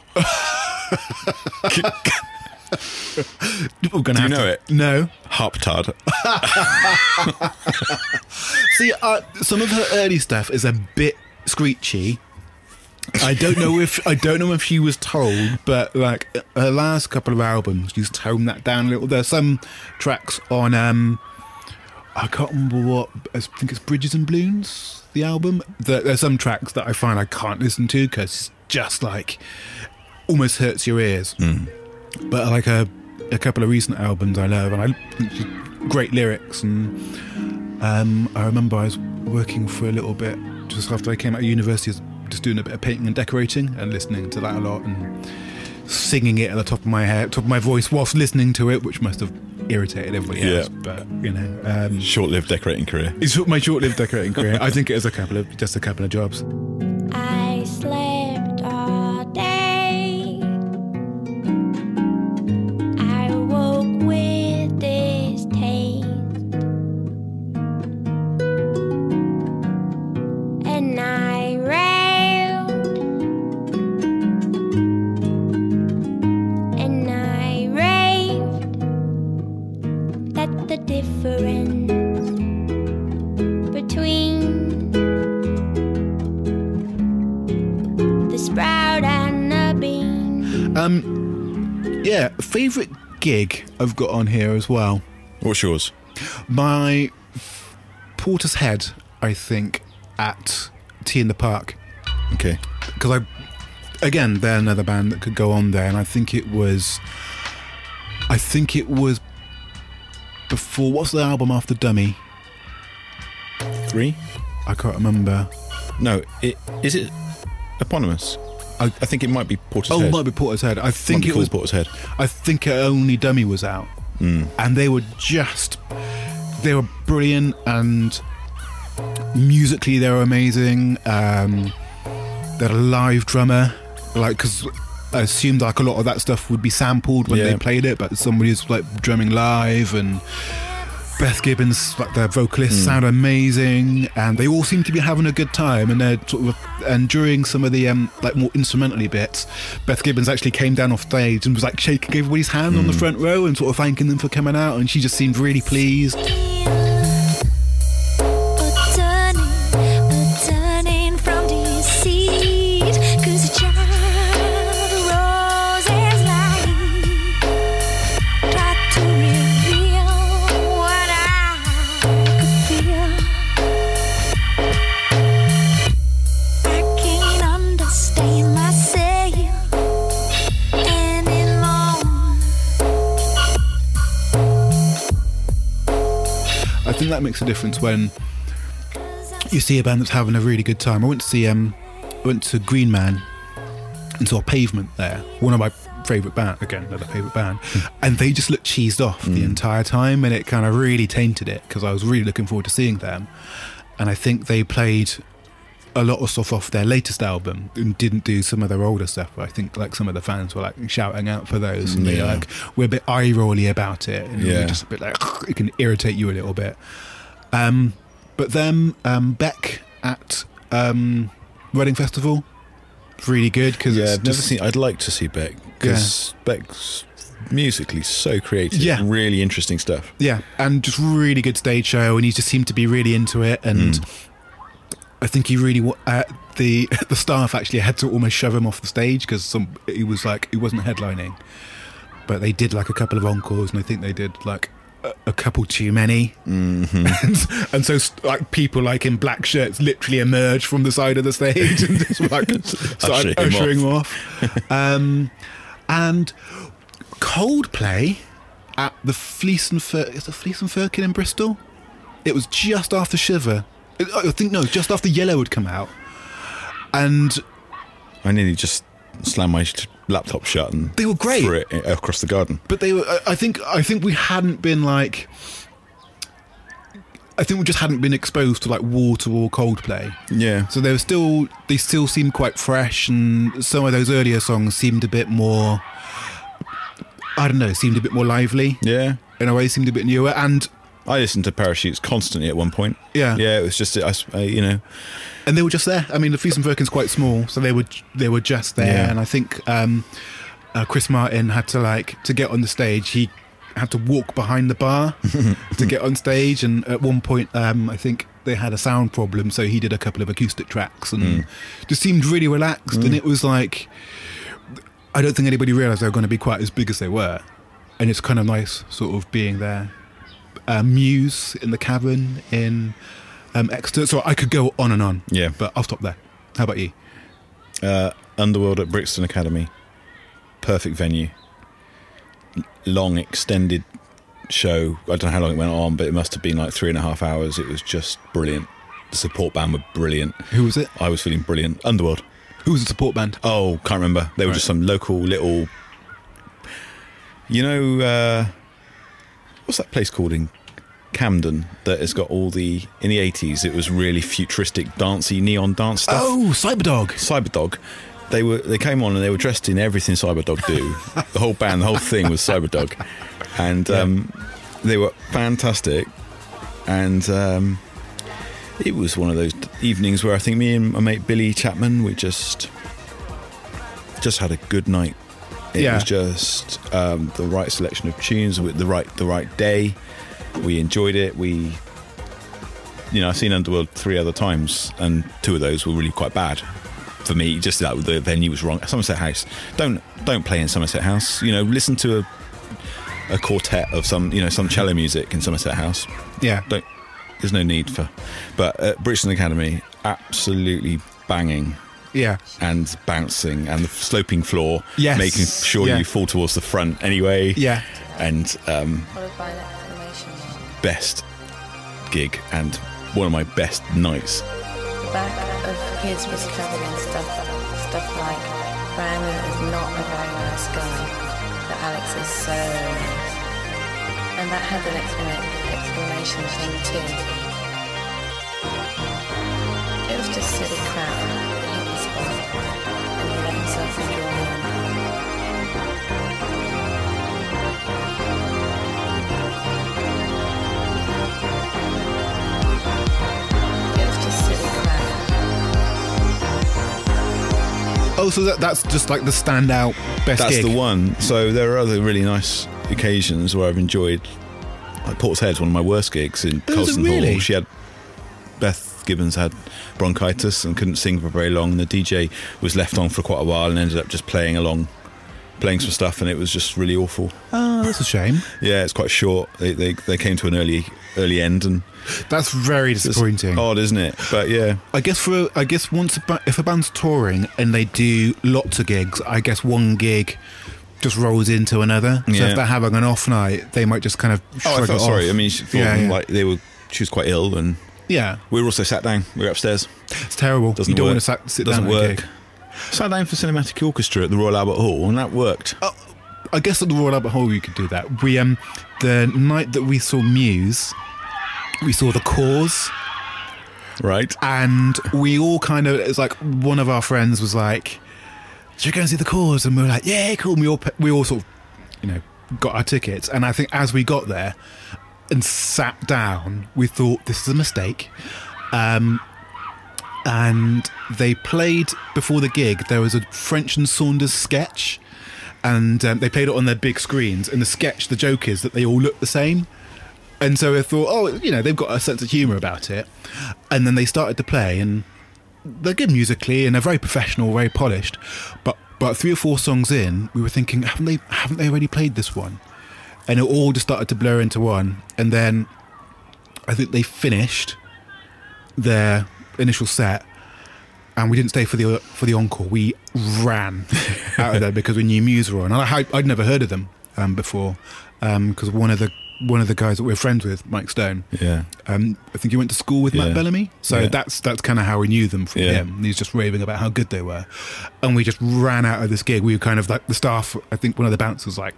we're gonna Do you have know to- it? No. Hoptard. See, uh, some of her early stuff is a bit screechy. I don't know if I don't know if she was told, but like her last couple of albums, she's toned that down a little. There's some tracks on. Um, I can't remember what. I think it's Bridges and Balloons, the album. There, there's some tracks that I find I can't listen to because it's just like almost hurts your ears. Mm. But like a a couple of recent albums I love, and I think she's great lyrics. And um, I remember I was working for a little bit just after I came out of university, I was just doing a bit of painting and decorating and listening to that a lot and singing it at the top of my head, top of my voice whilst listening to it, which must have irritated everybody Yeah. else. But you know, um, Short-lived decorating career. it's my short-lived decorating career. I think it is a couple of just a couple of jobs. I slept all day. I woke with this taste, and I railed, and I raved that the difference between the sprout and the bean. Um, yeah, favourite gig I've got on here as well. What's yours? My Portishead, I think, at Tea in the Park. Okay. Because I, again, they're another band that could go on there, and I think it was, I think it was before, what's the album after Dummy? Three? I can't remember. No, it is it eponymous? I, I think it might be Portishead. Oh, it might be Portishead. I think Might be it was, called Portishead. I think only Dummy was out. Mm. And they were just, they were brilliant, and musically they were amazing. Um, they had a live drummer like because I assumed like a lot of that stuff would be sampled when Yeah. they played it, but somebody's like drumming live, and Beth Gibbons, like their vocalists, Mm. sound amazing, and they all seem to be having a good time. And they're sort of, and during some of the um, like more instrumentally bits, Beth Gibbons actually came down off stage and was like shaking everybody's hand on the front row and sort of thanking them for coming out, and she just seemed really pleased. Turning, turning from deceit, 'cause a child roses light tried to reveal what I could feel. I can't understand myself anymore. I think that makes a difference when you see a band that's having a really good time. I went to see um, I went to Green Man and saw Pavement there, one of my favourite band, again another favourite band, and they just looked cheesed off the entire time, and it kind of really tainted it because I was really looking forward to seeing them. And I think they played a lot of stuff off their latest album and didn't do some of their older stuff. But I think like some of the fans were like shouting out for those, and they Yeah. like we're a bit eye rolly about it, and Yeah. we're just a bit like it can irritate you a little bit. Um, but then um, Beck at um, Reading Festival, really good because Yeah, it's I've never just, seen. I'd like to see Beck because Beck's musically so creative. Yeah. Really interesting stuff. yeah, and just really good stage show, and he just seemed to be really into it, and I think he really wa- uh, the the staff actually had to almost shove him off the stage because some he was like he wasn't headlining, but they did like a couple of encores, and I think they did like a, a couple too many, mm-hmm. and, and so like people like in black shirts literally emerged from the side of the stage and just like started Usher him ushering him off. um, and Coldplay at the Fleece and Fir- is it Fleece and Firkin in Bristol? It was just after Shiver. I think no, just after Yellow had come out, and I nearly just slammed my sh- laptop shut and They were great. threw it across the garden. but they were. I- I think I think we hadn't been like. I think we just hadn't been exposed to like wall to wall Coldplay. Yeah. So they were still they still seemed quite fresh, and some of those earlier songs seemed a bit more. I don't know, seemed a bit more lively. Yeah. In a way, seemed a bit newer, and I listened to Parachutes constantly at one point. Yeah. Yeah, it was just, I, s- uh, you know, and they were just there. I mean, the Fleece and Firkin's quite small, so they were they were just there. Yeah. And I think um, uh, Chris Martin had to like to get on the stage. He had to walk behind the bar to get on stage. And at one point, um, I think they had a sound problem, so he did a couple of acoustic tracks and just seemed really relaxed. And it was like, I don't think anybody realised they were going to be quite as big as they were. And it's kind of nice, sort of being there. Uh, Muse in the Cavern in um, Exeter. So I could go on and on. Yeah. But I'll stop there. How about you? uh, Underworld at Brixton Academy. Perfect venue. L- Long, extended show. I don't know how long it went on, but it must have been like three and a half hours. It was just brilliant. The support band were brilliant. Who was it? I was feeling brilliant. Underworld. Who was the support band? Oh, can't remember. They were Right. just some local little. You know, uh, what's that place called in Camden that has got all the. In the eighties, it was really futuristic, dancey, neon dance stuff. Oh, Cyberdog. Cyberdog. They were. They came on and they were dressed in everything Cyberdog do. The whole band, the whole thing was Cyberdog, and um, they were fantastic. And um, it was one of those evenings where I think me and my mate Billy Chapman, we just just had a good night. It Yeah. was just um, the right selection of tunes with the right the right day. We enjoyed it. We, you know, I've seen Underworld three other times, and two of those were really quite bad for me. Just that the venue was wrong. Somerset House. Don't don't play in Somerset House. You know, listen to a a quartet of some you know some cello music in Somerset House. Yeah. Don't. There's no need for. But at Brixton Academy, absolutely banging. Yeah. And bouncing and the sloping floor, Yes. making sure Yeah. you fall towards the front anyway. Yeah. And um, Followed by an exclamation mark. best gig and one of my best nights. The back of his was covered in stuff, stuff like Brandon is not a very nice guy, but Alex is so nice. And that had an exclama- exclamation thing too. It was just silly crap. He hit the spot and he let himself in Oh, so that, that's just like the standout best That's gig. the one. So there are other really nice occasions where I've enjoyed. Like Portishead's one of my worst gigs in Oh, is it Colston really? Hall. She had Beth Gibbons had bronchitis and couldn't sing for very long. And the D J was left on for quite a while and ended up just playing along, playing some stuff, and it was just really awful. Oh, that's a shame. Yeah, it's quite short. They they, they came to an early early end, and That's very it's disappointing. odd, isn't it? But yeah, I guess for I guess once a ba- if a band's touring and they do lots of gigs, I guess one gig just rolls into another. So Yeah. if they're having an off night, they might just kind of oh, I shrug felt it sorry. off. I mean, she thought Yeah, yeah. like they were. She was quite ill, and yeah, we were also sat down. We were upstairs. it's terrible. Doesn't you don't work. want to sat, sit Doesn't down at a work. gig. Sat down for Cinematic Orchestra at the Royal Albert Hall, and that worked. Oh, I guess at the Royal Albert Hall you could do that. We um the night that we saw Muse, we saw The Cause, Right. and we all kind of, it's like one of our friends was like, should we go and see The Cause? And we were like, yeah, cool. And we all we all sort of, you know, got our tickets. And I think as we got there and sat down, we thought this is a mistake. Um, and they played before the gig. There was a French and Saunders sketch, and um, they played it on their big screens. And the sketch, the joke is that they all look the same. And so I thought, oh, you know, they've got a sense of humour about it. And then they started to play, and they're good musically, and they're very professional, very polished. But but three or four songs in, we were thinking, haven't they haven't they already played this one? And it all just started to blur into one. And then I think they finished their initial set, and we didn't stay for the for the encore. We ran out of there because we knew Muse were on. And I, I'd never heard of them um, before, because one of the one of the guys that we're friends with, Mike Stone, Yeah. um, I think he went to school with Yeah. Matt Bellamy, so Yeah. that's that's kind of how we knew them from Yeah. him. And he's just raving about how good they were, and we just ran out of this gig. We were kind of like the staff. I think one of the bouncers like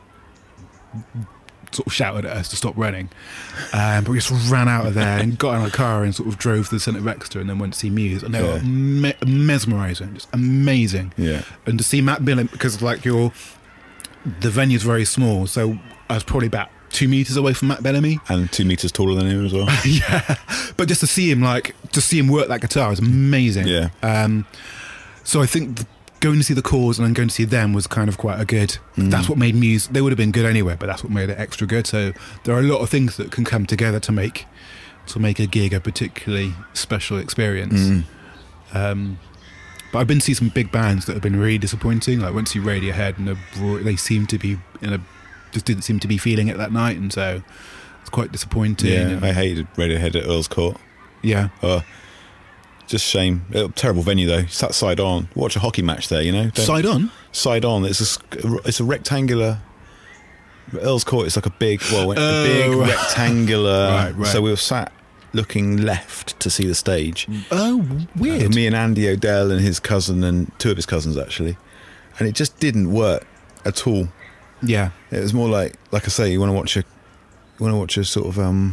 sort of shouted at us to stop running, um, but we just ran out of there and got in our car and sort of drove to the centre of Exeter and then went to see Muse, and they Yeah. were me- mesmerising, just amazing. Yeah. And to see Matt Bellamy, because like you're, the venue's very small, so I was probably about two meters away from Matt Bellamy. And two meters taller than him as well. Yeah, but just to see him like to see him work that guitar is amazing. Yeah. Um, so I think th- going to see The Cause and then going to see them was kind of quite a good. Mm. That's what made Muse. They would have been good anyway, but that's what made it extra good. So there are a lot of things that can come together to make to make a gig a particularly special experience. Mm. Um, but I've been to see some big bands that have been really disappointing. Like I went to see Radiohead, and they- they seem to be in a just didn't seem to be feeling it that night, and so it's quite disappointing. Yeah, And- I hated Radiohead at Earl's Court. yeah. Oh, just shame. Uh, terrible venue though. Sat side on. Watch a hockey match there. You know. Don't- Side on. Side on. It's a sc- it's a rectangular. Earl's Court is like a big, well, a Oh. big rectangular. Right, right. So we were sat looking left to see the stage. Oh, weird. Uh, me and Andy O'Dell and his cousin and two of his cousins actually, and it just didn't work at all. Yeah. It was more like, like I say, you want to watch a, you want to watch a sort of um,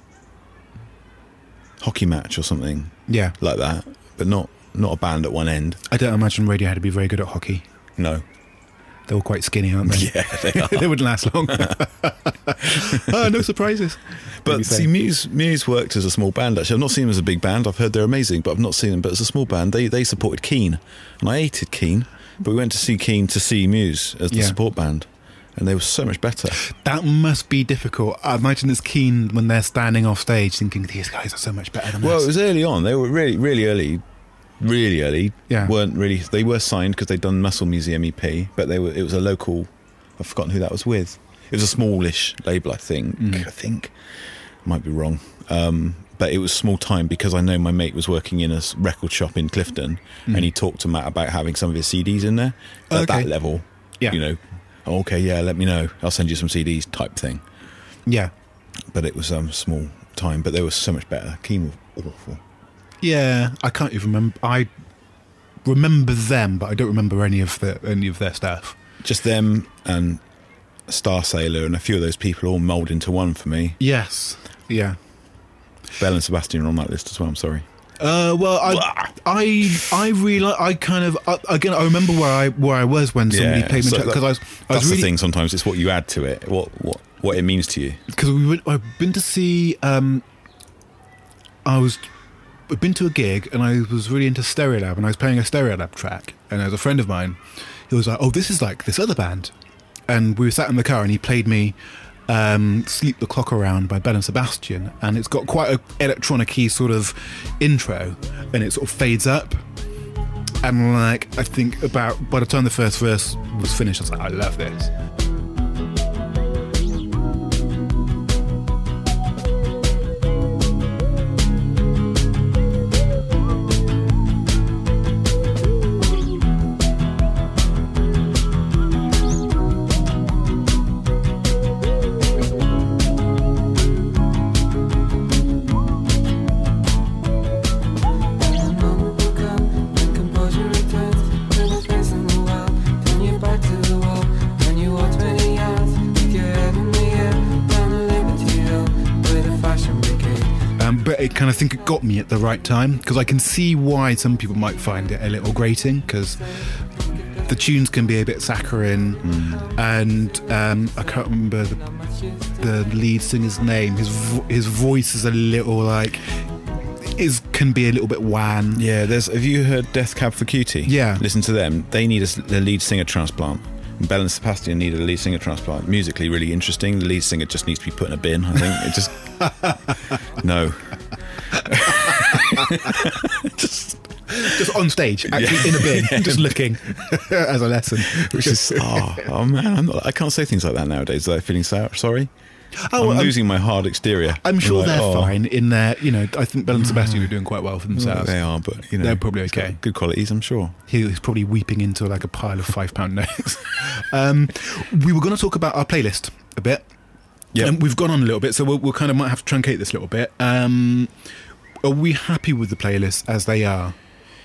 hockey match or something Yeah. like that, but not not a band at one end. I don't imagine Radiohead to be very good at hockey. No. They're all quite skinny, aren't they? Yeah, they are. They wouldn't last long. Oh, no surprises. Maybe But so. see, Muse Muse worked as a small band. Actually, I've not seen them as a big band. I've heard they're amazing, but I've not seen them. But as a small band, they they supported Keane, and I hated Keane. But we went to see Keane to see Muse as the Yeah. support band, and they were so much better. That must be difficult. I imagine it's keen when they're standing off stage thinking, these guys are so much better than Well, us. it was early on. They were really, really early, really early. Yeah. weren't really. They were signed because they'd done Muscle Museum E P, but they were. It was a local. I've forgotten who that was with. It was a smallish label, I think. Mm. I think, might be wrong. Um, but it was small time because I know my mate was working in a s- record shop in Clifton, Mm. and he talked to Matt about having some of his C Ds in there at Okay. that level. Yeah. You know, oh, okay, yeah, let me know. I'll send you some C Ds type thing. Yeah. But it was um small time. But they were so much better. Keen were awful. Yeah. I can't even remember. I remember them, but I don't remember any of the any of their stuff. Just them and Star Sailor and a few of those people all mould into one for me. Yes. Yeah. Bell and Sebastian are on that list as well. I'm sorry. Uh, well, I, I, I really, I kind of, I, again, I remember where I where I was when somebody played me so because that- I was, I that's was really, the thing. Sometimes it's what you add to it, what what what it means to you. because we went, I've been to see. Um, I was I'd been to a gig and I was really into Stereolab, and I was playing a Stereolab track, and there was a friend of mine who was like, "Oh, this is like this other band," and we were sat in the car, and he played me um, "Sleep the Clock Around" by Belle and Sebastian, and it's got quite a electronic-y sort of intro, and it sort of fades up. And like, I think about by the time the first verse was finished, I was like, I love this. It kind of think it got me at the right time, because I can see why some people might find it a little grating, because the tunes can be a bit saccharine, mm. and um, I can't remember the, the lead singer's name. His vo- his voice is a little like is can be a little bit wan. Yeah, there's. Have you heard Death Cab for Cutie? Yeah, listen to them. They need a, a lead singer transplant. Belle and Sebastian needed a lead singer transplant. Musically, really interesting. The lead singer just needs to be put in a bin. I think it just no. just, just on stage, actually yeah. in a bin, yeah. just looking as a lesson. Which is oh, oh man, I'm not, I can't say things like that nowadays. Like feeling so, sorry. Oh, I'm I'm, losing my hard exterior. I'm sure like, they're oh. fine in their. You know, I think Belle and Sebastian are doing quite well for themselves. Well, they are, but you know, they're probably okay. Good qualities, I'm sure. He was probably weeping into like a pile of five pound notes. um, we were going to talk about our playlist a bit. Yeah, and we've gone on a little bit, so we'll, we'll kind of might have to truncate this a little bit. Um, Are we happy with the playlist as they are?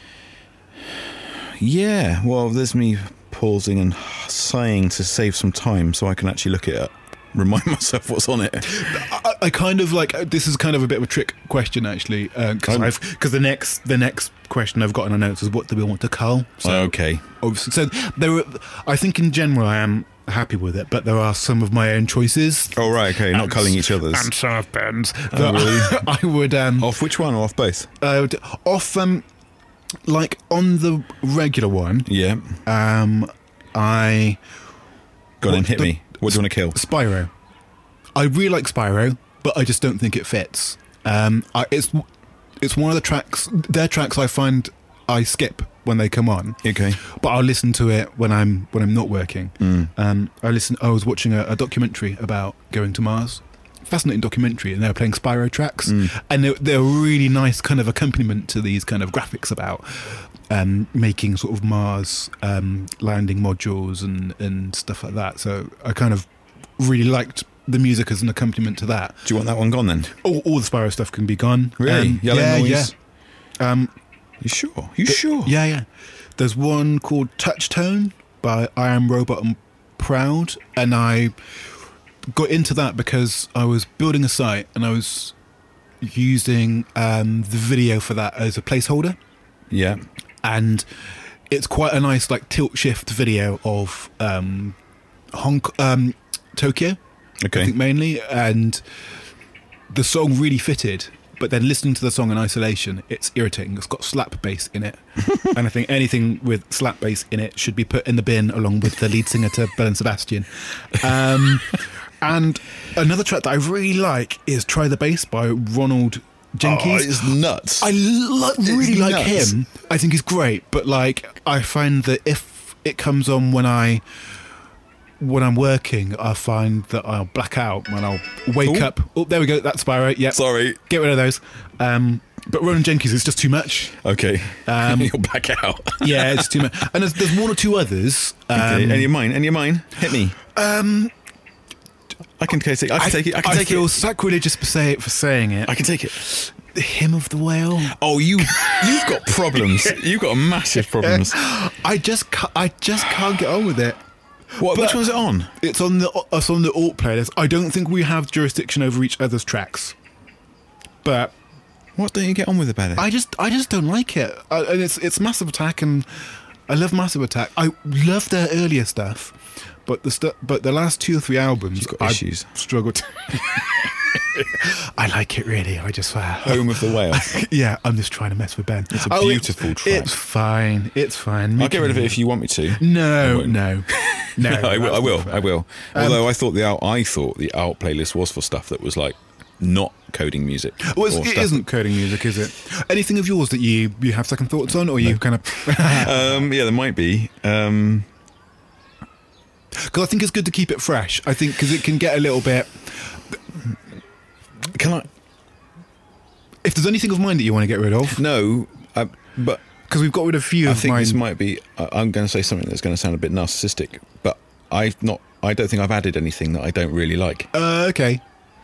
Yeah, well, there's me pausing and sighing to save some time so I can actually look at it, remind myself what's on it. I, I kind of like, this is kind of a bit of a trick question, actually, because uh, because the next the next question I've got in my notes is what do we want to cull? So, okay. So there were, I think in general I am happy with it, but there are some of my own choices. Oh right, okay, not culling each other's. And some of Ben's. Oh, really? I would um, off which one or off both? Uh, off um, like on the regular one. Yeah. Um, I. Go on and hit the, me. What do you want to kill? Spyro. I really like Spyro, but I just don't think it fits. Um, I, it's it's one of the tracks. Their tracks I find I skip when they come on. Okay. But I'll listen to it when I'm when I'm not working. Mm. Um, I listen. I was watching a, a documentary about going to Mars. Fascinating documentary, and they were playing Spyro tracks, mm. and they're, they're a really nice kind of accompaniment to these kind of graphics about um, making sort of Mars um, landing modules and and stuff like that. So I kind of really liked the music as an accompaniment to that. Do you want that one gone then? All, all the Spyro stuff can be gone. Really? Um, Yellow yeah, Noise? Yeah. Um, You sure? You th- sure? Yeah, yeah. There's one called Touchtone by I Am Robot and Proud, and I got into that because I was building a site and I was using um, the video for that as a placeholder. Yeah. And it's quite a nice like tilt shift video of um, Hong um, Tokyo, okay. I think mainly, and the song really fitted. But then listening to the song in isolation, it's irritating. It's got slap bass in it. And I think anything with slap bass in it should be put in the bin along with the lead singer to Belle and Sebastian. Um, and another track that I really like is Try the Bass by Ronald Jenkins. Oh, it's nuts. I lo- really it's like nuts. him. I think he's great. But like, I find that if it comes on when I... when I'm working, I find that I'll black out and I'll wake Ooh. up. Oh, there we go. That's Spyro. Yeah. Sorry. Get rid of those. Um, but Ronan Jenkins is just too much. Okay. Um, You'll back out. Yeah, it's too much. And there's, there's one or two others. Um, okay. Any of mine? Any of mine? Hit me. Um, I can take it. I can I, take it. I can I take feel it. sacrilegious for, say, for saying it. I can take it. The Hymn of the Whale. Oh, you, you've got problems. You've got massive problems. I just, ca- I just can't get on with it. What? But which one's it on? It's on the it's on the alt playlist. I don't think we have jurisdiction over each other's tracks, but what don't you get on with about it? I just I just don't like it. I, and it's it's Massive Attack, and I love Massive Attack. I love their earlier stuff, but the stu- but the last two or three albums, You've got I've issues. struggled. To I like it really. I just uh, Home of the Whale. yeah, I'm just trying to mess with Ben. It's a Oh, it- beautiful track. It's fine. It's fine. I'll get rid of it if you want me to. No, won't. no, no. I will. I will. I will. Um, Although I thought the out, I thought the out playlist was for stuff that was like not coding music. Well, it's, or it stuff- isn't coding music, is it? Anything of yours that you you have second thoughts on, or you kind of? Um, yeah, there might be. Um, Because I think it's good to keep it fresh. I think because it can get a little bit. can I? If there's anything of mine that you want to get rid of, No, uh, but because we've got rid of a few I of think mine. this might be. I I'm going to say something that's going to sound a bit narcissistic, but I've not. I don't think I've added anything that I don't really like. Uh, okay.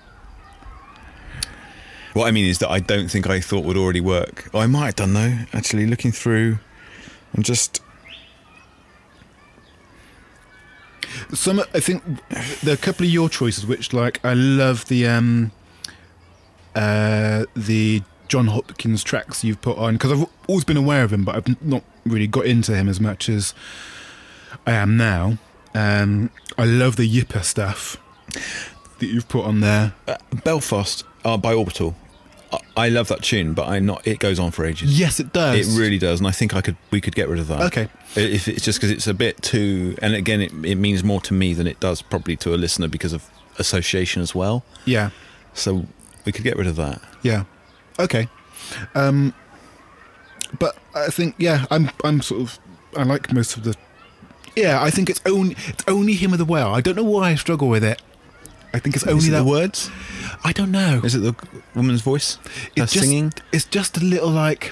What I mean is that I don't think I thought would already work. Oh, I might have done though. Actually, looking through, I'm just. Some, I think, there are a couple of your choices which, like, I love the um, uh, the John Hopkins tracks you've put on, because I've always been aware of him, but I've not really got into him as much as I am now. Um, I love the Yipper stuff that you've put on there. Uh, Belfast uh, by Orbital. I, I love that tune, but I not. It goes on for ages. Yes, it does. It really does, and I think I could. We could get rid of that. Okay. If it's just because it's a bit too, and again, it, it means more to me than it does probably to a listener because of association as well. Yeah, So we could get rid of that. yeah. Okay. Um, but I think, yeah, I'm I'm sort of, I like most of the, yeah, I think it's only it's only Him of the Whale. I don't know why I struggle with it. I think it's only Is it that the words? I don't know. Is it the woman's voice? Her It's just, singing? It's just a little like,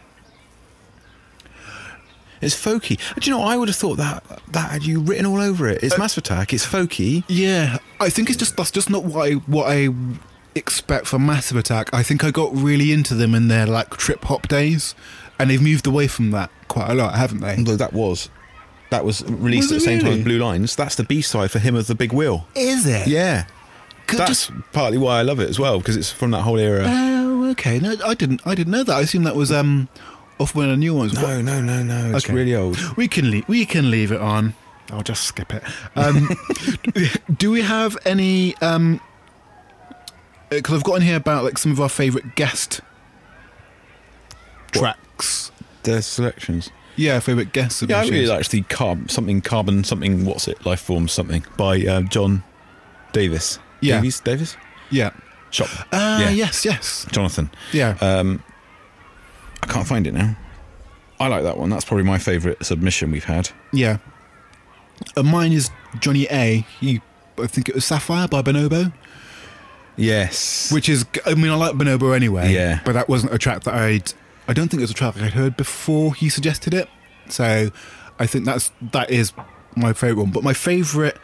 It's folky. Do you know? I would have thought that that had you written all over it. It's Massive Attack. It's folky. yeah. I think it's just that's just not what I what I expect from Massive Attack. I think I got really into them in their like trip hop days, and they've moved away from that quite a lot, haven't they? Although that was that was released Was at it the same time really? as Blue Lines. That's the B side for Him of the Big Wheel. Is it? Yeah, Could that's just- partly why I love it as well because it's from that whole era. Oh, okay. No, I didn't. I didn't know that. I assumed that was um off one of the new ones. no, no, no, no. It's Okay. really old. We can leave. We can leave it on. I'll just skip it. Um, do we have any? Um, because I've got in here about like some of our favourite guest tracks. Their selections. Yeah, favourite guest Yeah, I submissions. really like the carb something carbon something. What's it? Life Form something by uh, John Davis. Yeah. Davies? Davis. Yeah. Shop. Ah, Yeah. yes, yes. Jonathan. Yeah. Um, I can't find it now. I like that one. That's probably my favourite submission we've had. yeah. Uh, mine is Johnny A. He, I think it was Sapphire by Bonobo. Yes. Which is, I mean, I like Bonobo anyway. Yeah. But that wasn't a track that I'd, I don't think it was a track I'd heard before he suggested it. So I think that's, that is my favourite one. But my favourite,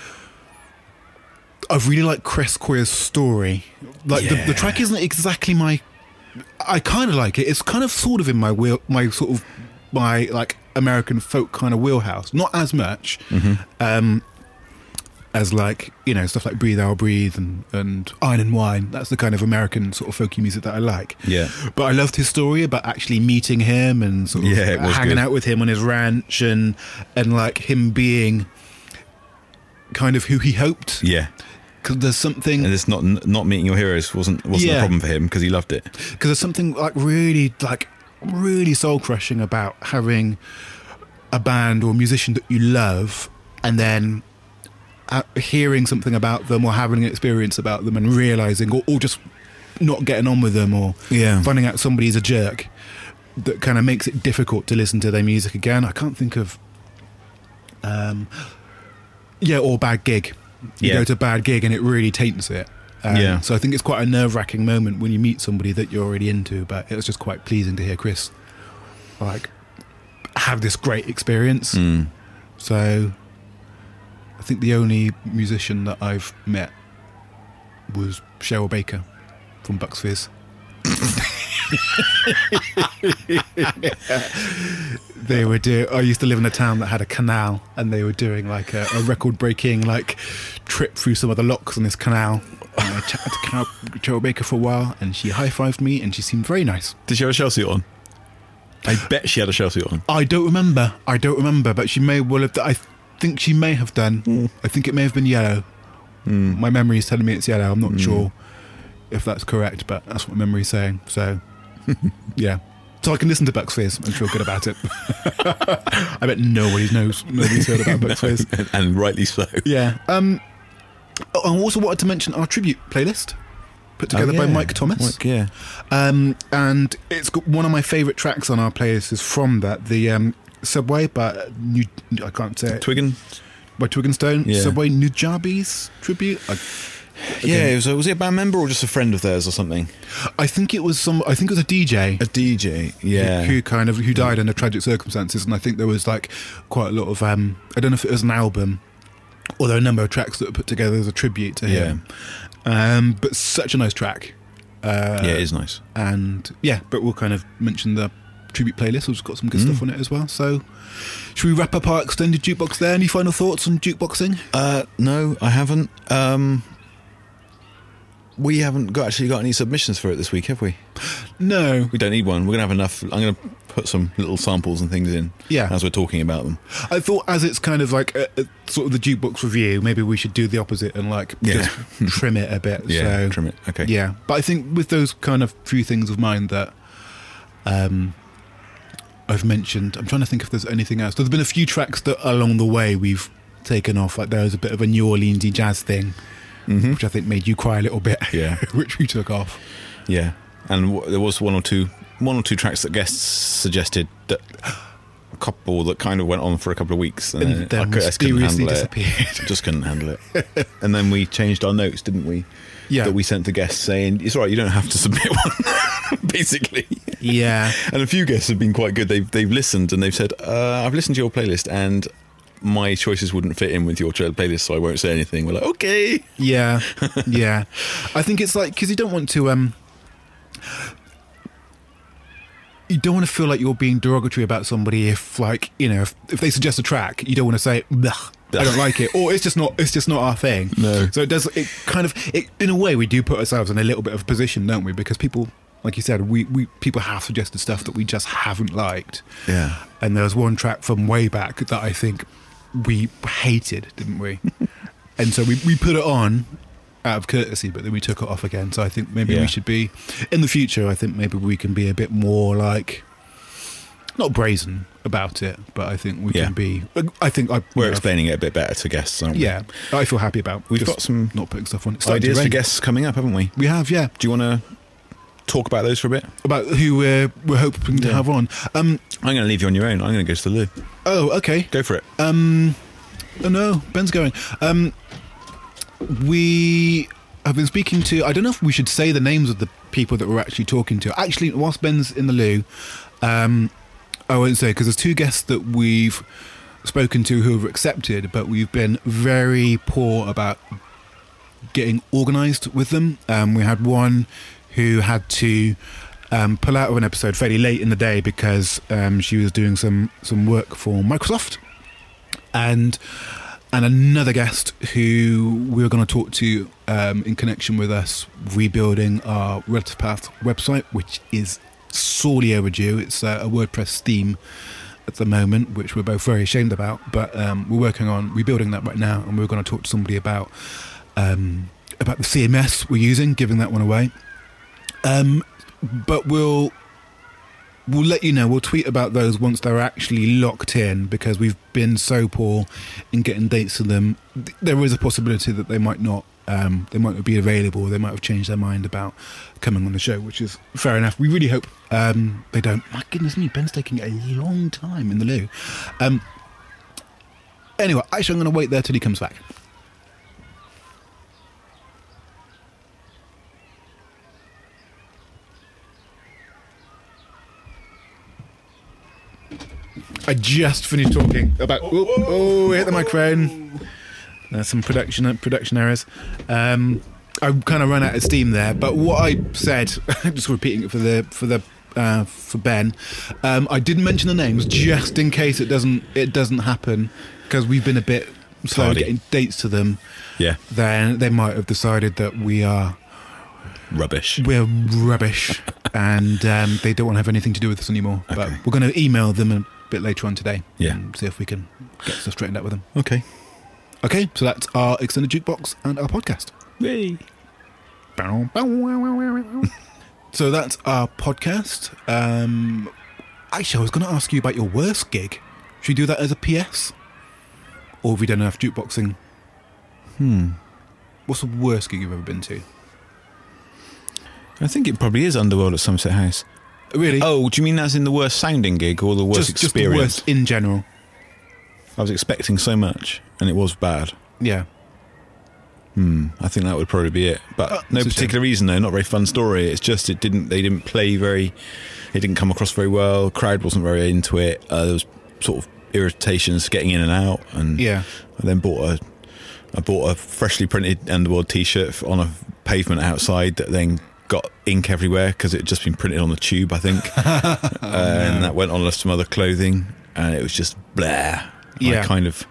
I really like Chris Coyer's Story. Like the, the Yeah. track isn't exactly my, I kind of like it. It's kind of sort of in my wheel, my sort of, my like American folk kind of wheelhouse. Not as much. Um, as like, you know, stuff like Breathe I'll Breathe and, and Iron and Wine. That's the kind of American sort of folky music that I like. Yeah. But I loved his story about actually meeting him and sort of Yeah, it was hanging good. out with him on his ranch and and like him being kind of who he hoped. Yeah. Because there's something And it's not not meeting your heroes wasn't wasn't Yeah. a problem for him because he loved it. because there's something like really like really soul crushing about having a band or musician that you love and then uh, hearing something about them or having an experience about them and realizing or, or just not getting on with them or Yeah. finding out somebody's a jerk that kind of makes it difficult to listen to their music again. I can't think of um yeah or Bad Gig. You Yeah. go to a Bad Gig and it really taints it. Um, Yeah. So I think it's quite a nerve-wracking moment when you meet somebody that you're already into, but it was just quite pleasing to hear Chris like have this great experience. Mm. So I think the only musician that I've met was Cheryl Baker from Bucks Fizz. They were do. I used to live in a town that had a canal, and they were doing like a, a record-breaking like trip through some of the locks on this canal. And I chatted to Carol- Cheryl Baker for a while, and she high-fived me, and she seemed very nice. Did she have a shell suit on? I bet she had a shell suit on. I don't remember. I don't remember, but she may well have. I think she may have done. I think it may have been yellow. My memory is telling me it's yellow. I'm not sure. if that's correct, but that's what memory's saying. So, yeah. So I can listen to Bucks Fizz and feel good about it. I bet nobody knows, nobody's heard about Bucks Fizz. And rightly so. Yeah. Um, I also wanted to mention our tribute playlist put together Oh, by yeah. Mike Thomas. Mike, yeah. Um, and it's got one of my favourite tracks on our playlist is from that, the um, Subway by New, I can't say it. Twigan. By Twig and Stone. Yeah. Subway Nujabi's tribute. I, Yeah, it was, a, was he a band member or just a friend of theirs or something? I think it was some. I think it was a D J. A D J, yeah. Who kind of who died under tragic circumstances, and I think there was like quite a lot of. Um, I don't know if it was an album, or there were a number of tracks that were put together as a tribute to him. Um, but such a nice track. Uh, yeah, it is nice. And yeah, but we'll kind of mention the tribute playlist. We've got some good Mm. stuff on it as well. So, should we wrap up our extended jukebox there? Any final thoughts on jukeboxing? Uh, no, I haven't. Um, we haven't got actually got any submissions for it this week, have we? No. We don't need one. We're going to have enough. I'm going to put some little samples and things in Yeah. as we're talking about them. I thought as it's kind of like a, a, sort of the jukebox review, maybe we should do the opposite and like Yeah. just trim it a bit. Yeah, so, trim it. Okay. Yeah, but I think with those kind of few things of mine that um, I've mentioned, I'm trying to think if there's anything else. There's been a few tracks that along the way we've taken off. Like there was a bit of a New Orleansy jazz thing, Mhm. which I think made you cry a little bit. Yeah. which we took off. Yeah, and w- there was one or two, one or two tracks that guests suggested that a couple that kind of went on for a couple of weeks, and, And I then cou- I just couldn't mysteriously handle it. disappeared. Just couldn't handle it. And then we changed our notes, didn't we? Yeah. That we sent to guests saying it's all right, you don't have to submit one, basically. Yeah. And a few guests have been quite good. They've they've listened and they've said, uh, "I've listened to your playlist and my choices wouldn't fit in with your trail playlist, so I won't say anything." We're like, okay. Yeah, yeah. I think it's like because you don't want to, um, you don't want to feel like you're being derogatory about somebody if, like, you know, if, if they suggest a track, you don't want to say, "Ugh, I don't like it," or it's just not, it's just not our thing. No. So it does. It kind of, it, in a way, we do put ourselves in a little bit of a position, don't we? Because people, like you said, we, we people have suggested stuff that we just haven't liked. Yeah. And there was one track from way back that I think we hated, didn't we? And so we, we put it on out of courtesy, but then we took it off again. So I think maybe Yeah. we should be, in the future, I think maybe we can be a bit more like, not brazen about it, but I think we Yeah. can be, I think I, We're you know, explaining it a bit better to guests, aren't we? Yeah, I feel happy about. We've just got some not putting stuff on. It's starting to ideas for rain. guests coming up, haven't we? We have, yeah. Do you want to talk about those for a bit? About who we're, we're hoping to Yeah. have on. Um, I'm going to leave you on your own. I'm going to go to the loo. oh, okay. Go for it. Um, oh no, Ben's going. Um, we have been speaking to. I don't know if we should say the names of the people that we're actually talking to. Actually, whilst Ben's in the loo, um, I won't say because there's two guests that we've spoken to who have accepted, but we've been very poor about getting organised with them. Um, we had one who had to um, pull out of an episode fairly late in the day because um, she was doing some some work for Microsoft, and and another guest who we were going to talk to um, in connection with us rebuilding our Relative Path website, which is sorely overdue. It's uh, a WordPress theme at the moment, which we're both very ashamed about, but um, we're working on rebuilding that right now, and we're going to talk to somebody about um, about the C M S we're using, giving that one away. Um, but we'll we'll let you know. We'll tweet about those once they're actually locked in, because we've been so poor in getting dates to them. There is a possibility that they might not um, they might not be available. They might have changed their mind about coming on the show, which is fair enough. We really hope um, they don't. My goodness me, Ben's taking a long time in the loo. Um, anyway, actually, I'm going to wait there till he comes back. I just finished talking about. Oh, oh hit the microphone. There's some production production errors. Um, I kind of ran out of steam there. But what I said, just repeating it for the for the uh, for Ben, um, I didn't mention the names just in case it doesn't it doesn't happen, because we've been a bit slow Tardy. getting dates to them. Yeah. Then they might have decided that we are Rubbish. we're rubbish and um, they don't want to have anything to do with us anymore. But Okay. we're going to email them a bit later on today. Yeah. And see if we can get stuff straightened out with them. Okay. Okay, so that's our extended jukebox and our podcast. Yay. So that's our podcast. Um, actually, I was going to ask you about your worst gig. Should we do that as a P S? Or have we done enough jukeboxing? Hmm. What's the worst gig you've ever been to? I think it probably is Underworld at Somerset House. Really? Oh, do you mean as in the worst sounding gig or the worst just, just the experience? worst in general. I was expecting so much, and it was bad. Yeah. Hmm. I think that would probably be it. But Oh, no that's a particular shame. reason, though. Not a very fun story. It's just it didn't. They didn't play very. It didn't come across very well. Crowd wasn't very into it. Uh, there was sort of irritations getting in and out, and Yeah. I then bought a. I bought a freshly printed Underworld T-shirt on a pavement outside that then got ink everywhere because it had just been printed on the tube, I think, uh, and that went on to some other clothing, and it was just blah. Yeah. I kind of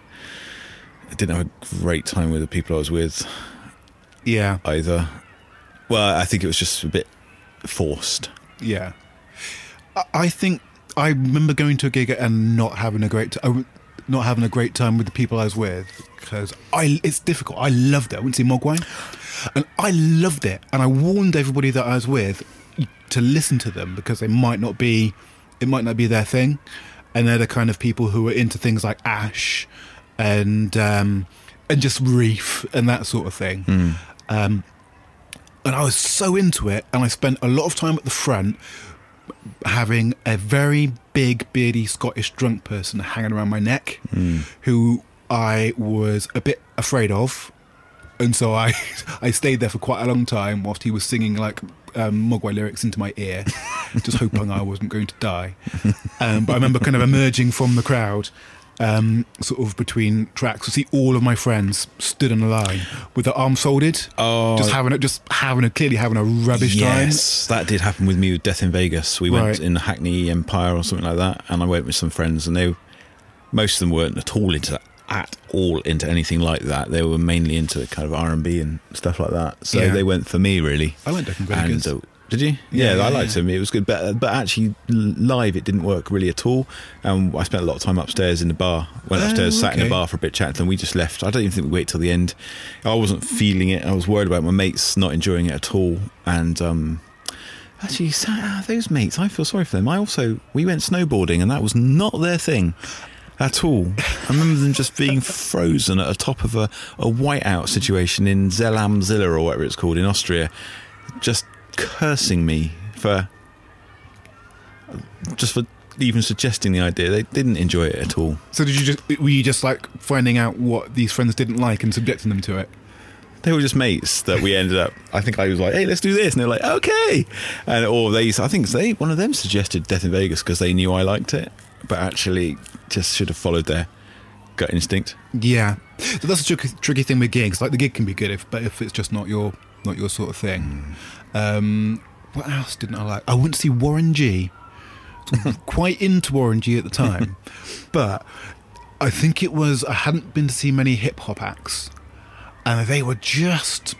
I didn't have a great time with the people I was with Yeah. either. Well, I think it was just a bit forced. Yeah. I- I think I remember going to a gig and not having a great t- not having a great time with the people I was with because I it's difficult. I loved it. I went to see Mogwai, and I loved it. And I warned everybody that I was with to listen to them because they might not be, it might not be their thing, and they're the kind of people who are into things like Ash and um, and just Reef and that sort of thing. Mm. Um, and I was so into it, and I spent a lot of time at the front having a very big, beardy Scottish drunk person hanging around my neck, Mm. who I was a bit afraid of, and so I I stayed there for quite a long time whilst he was singing like um, Mogwai lyrics into my ear, just hoping I wasn't going to die. Um, but I remember kind of emerging from the crowd, um, sort of between tracks, to see all of my friends stood in a line with their arms folded, Oh, just having a, just having a clearly having a rubbish time. yes, that did happen with me with Death in Vegas. We went Right. in the Hackney Empire or something like that, and I went with some friends, and they, most of them weren't at all into that, at all into anything like that. They were mainly into kind of R and B and stuff like that. So Yeah. they went for me, really. I went Death in And Vegas. uh, did you? Yeah, Yeah, yeah, I liked yeah. him. It was good, but but actually live it didn't work really at all. And I spent a lot of time upstairs in the bar. Went Oh, upstairs, sat in the okay. bar for a bit, chatted, and we just left. I don't even think we waited till the end. I wasn't feeling it. I was worried about my mates not enjoying it at all. And um, actually, so- ah, those mates, I feel sorry for them. I also we went snowboarding, and that was not their thing at all. I remember them just being frozen at the top of a, a whiteout situation in Zellamzilla or whatever it's called in Austria, just cursing me for just for even suggesting the idea. They didn't enjoy it at all. So did you just were you just like finding out what these friends didn't like and subjecting them to it? They were just mates that we ended up. I think I was like, "Hey, let's do this," and they're like, "Okay," and or they. I think they one of them suggested Death in Vegas because they knew I liked it, but actually just should have followed their gut instinct. Yeah, so that's a tricky, tricky thing with gigs. Like the gig can be good, if but if it's just not your not your sort of thing. Um, what else didn't I like? I went to see Warren G. Quite into Warren G at the time, but I think it was I hadn't been to see many hip hop acts, and they were just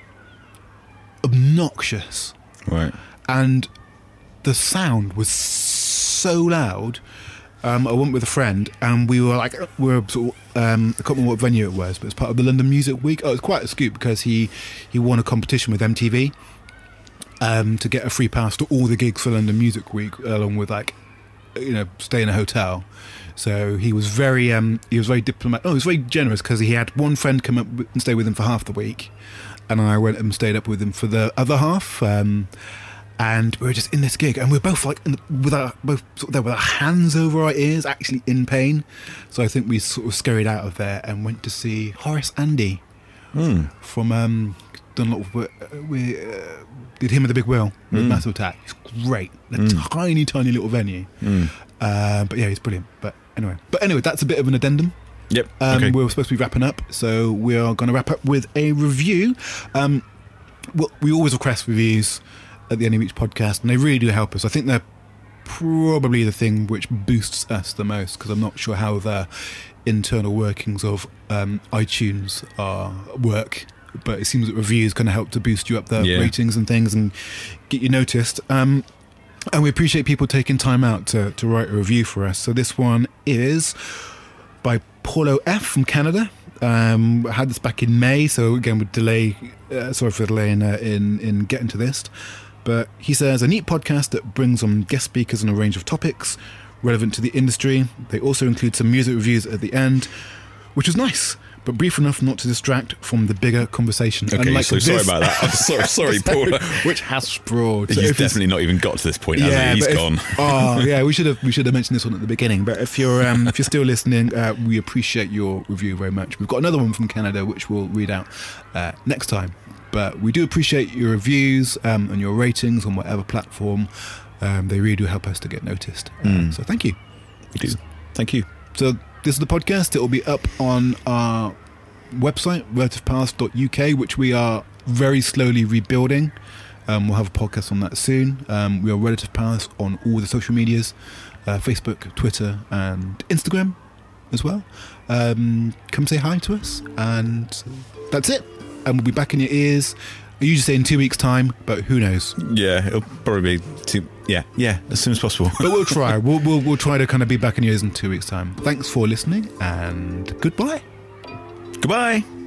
obnoxious. Right. And the sound was so loud. Um, I went with a friend, and we were like, we were sort of, um, I can't remember what venue it was, but it's part of the London Music Week. Oh, it was quite a scoop because he he won a competition with M T V um, to get a free pass to all the gigs for London Music Week, along with like, you know, stay in a hotel. So he was very um, he was very diplomatic. Oh, he was very generous because he had one friend come up and stay with him for half the week, and I went and stayed up with him for the other half. Um, and we were just in this gig, and we were both like in the, with our both sort of there with our hands over our ears, actually in pain. So I think we sort of scurried out of there and went to see Horace Andy Mm. from um, done a lot of work. uh, We uh, did him with the Big Wheel with Mm. Massive Attack. It's great, a Mm. tiny, tiny little venue. Mm. Uh, but yeah, he's brilliant. But anyway, but anyway, that's a bit of an addendum. Yep. Um, okay. We're supposed to be wrapping up, so we are going to wrap up with a review. Um, well, we always request reviews at the end of each podcast, and they really do help us. I think they're probably the thing which boosts us the most, because I'm not sure how the internal workings of um, iTunes are work, but it seems that reviews kind of help to boost you up the Yeah. ratings and things and get you noticed. Um, and we appreciate people taking time out to, to write a review for us. So this one is by Paulo F from Canada. Um, I had this back in May, so again, with delay. Uh, sorry for the delay in, uh, in in getting to this. But he says, a neat podcast that brings on guest speakers on a range of topics relevant to the industry. They also include some music reviews at the end, which is nice, but brief enough not to distract from the bigger conversation. Okay, Unlike so sorry this about that. I'm sorry, sorry, Paul. which has sprawled. So He's if it's- definitely not even got to this point, has yeah, he? He's but if- gone. oh, yeah, we should have we should have mentioned this one at the beginning. But if you're um, if you're still listening, uh, we appreciate your review very much. We've got another one from Canada, which we'll read out uh, next time. But we do appreciate your reviews um, and your ratings on whatever platform. Um, they really do help us to get noticed. Uh, Mm. So thank you. We do. Thank you. So this is the podcast. It will be up on our website, relative paths dot U K, which we are very slowly rebuilding. Um, we'll have a podcast on that soon. Um, we are Relative Paths on all the social medias, uh, Facebook, Twitter, and Instagram as well. Um, come say hi to us, and that's it. And we'll be back in your ears. I usually say in two weeks' time, but who knows? Yeah, it'll probably be two. Yeah, yeah, as soon as possible. But we'll try. we'll, we'll we'll try to kind of be back in your ears in two weeks' time. Thanks for listening, and goodbye. Goodbye.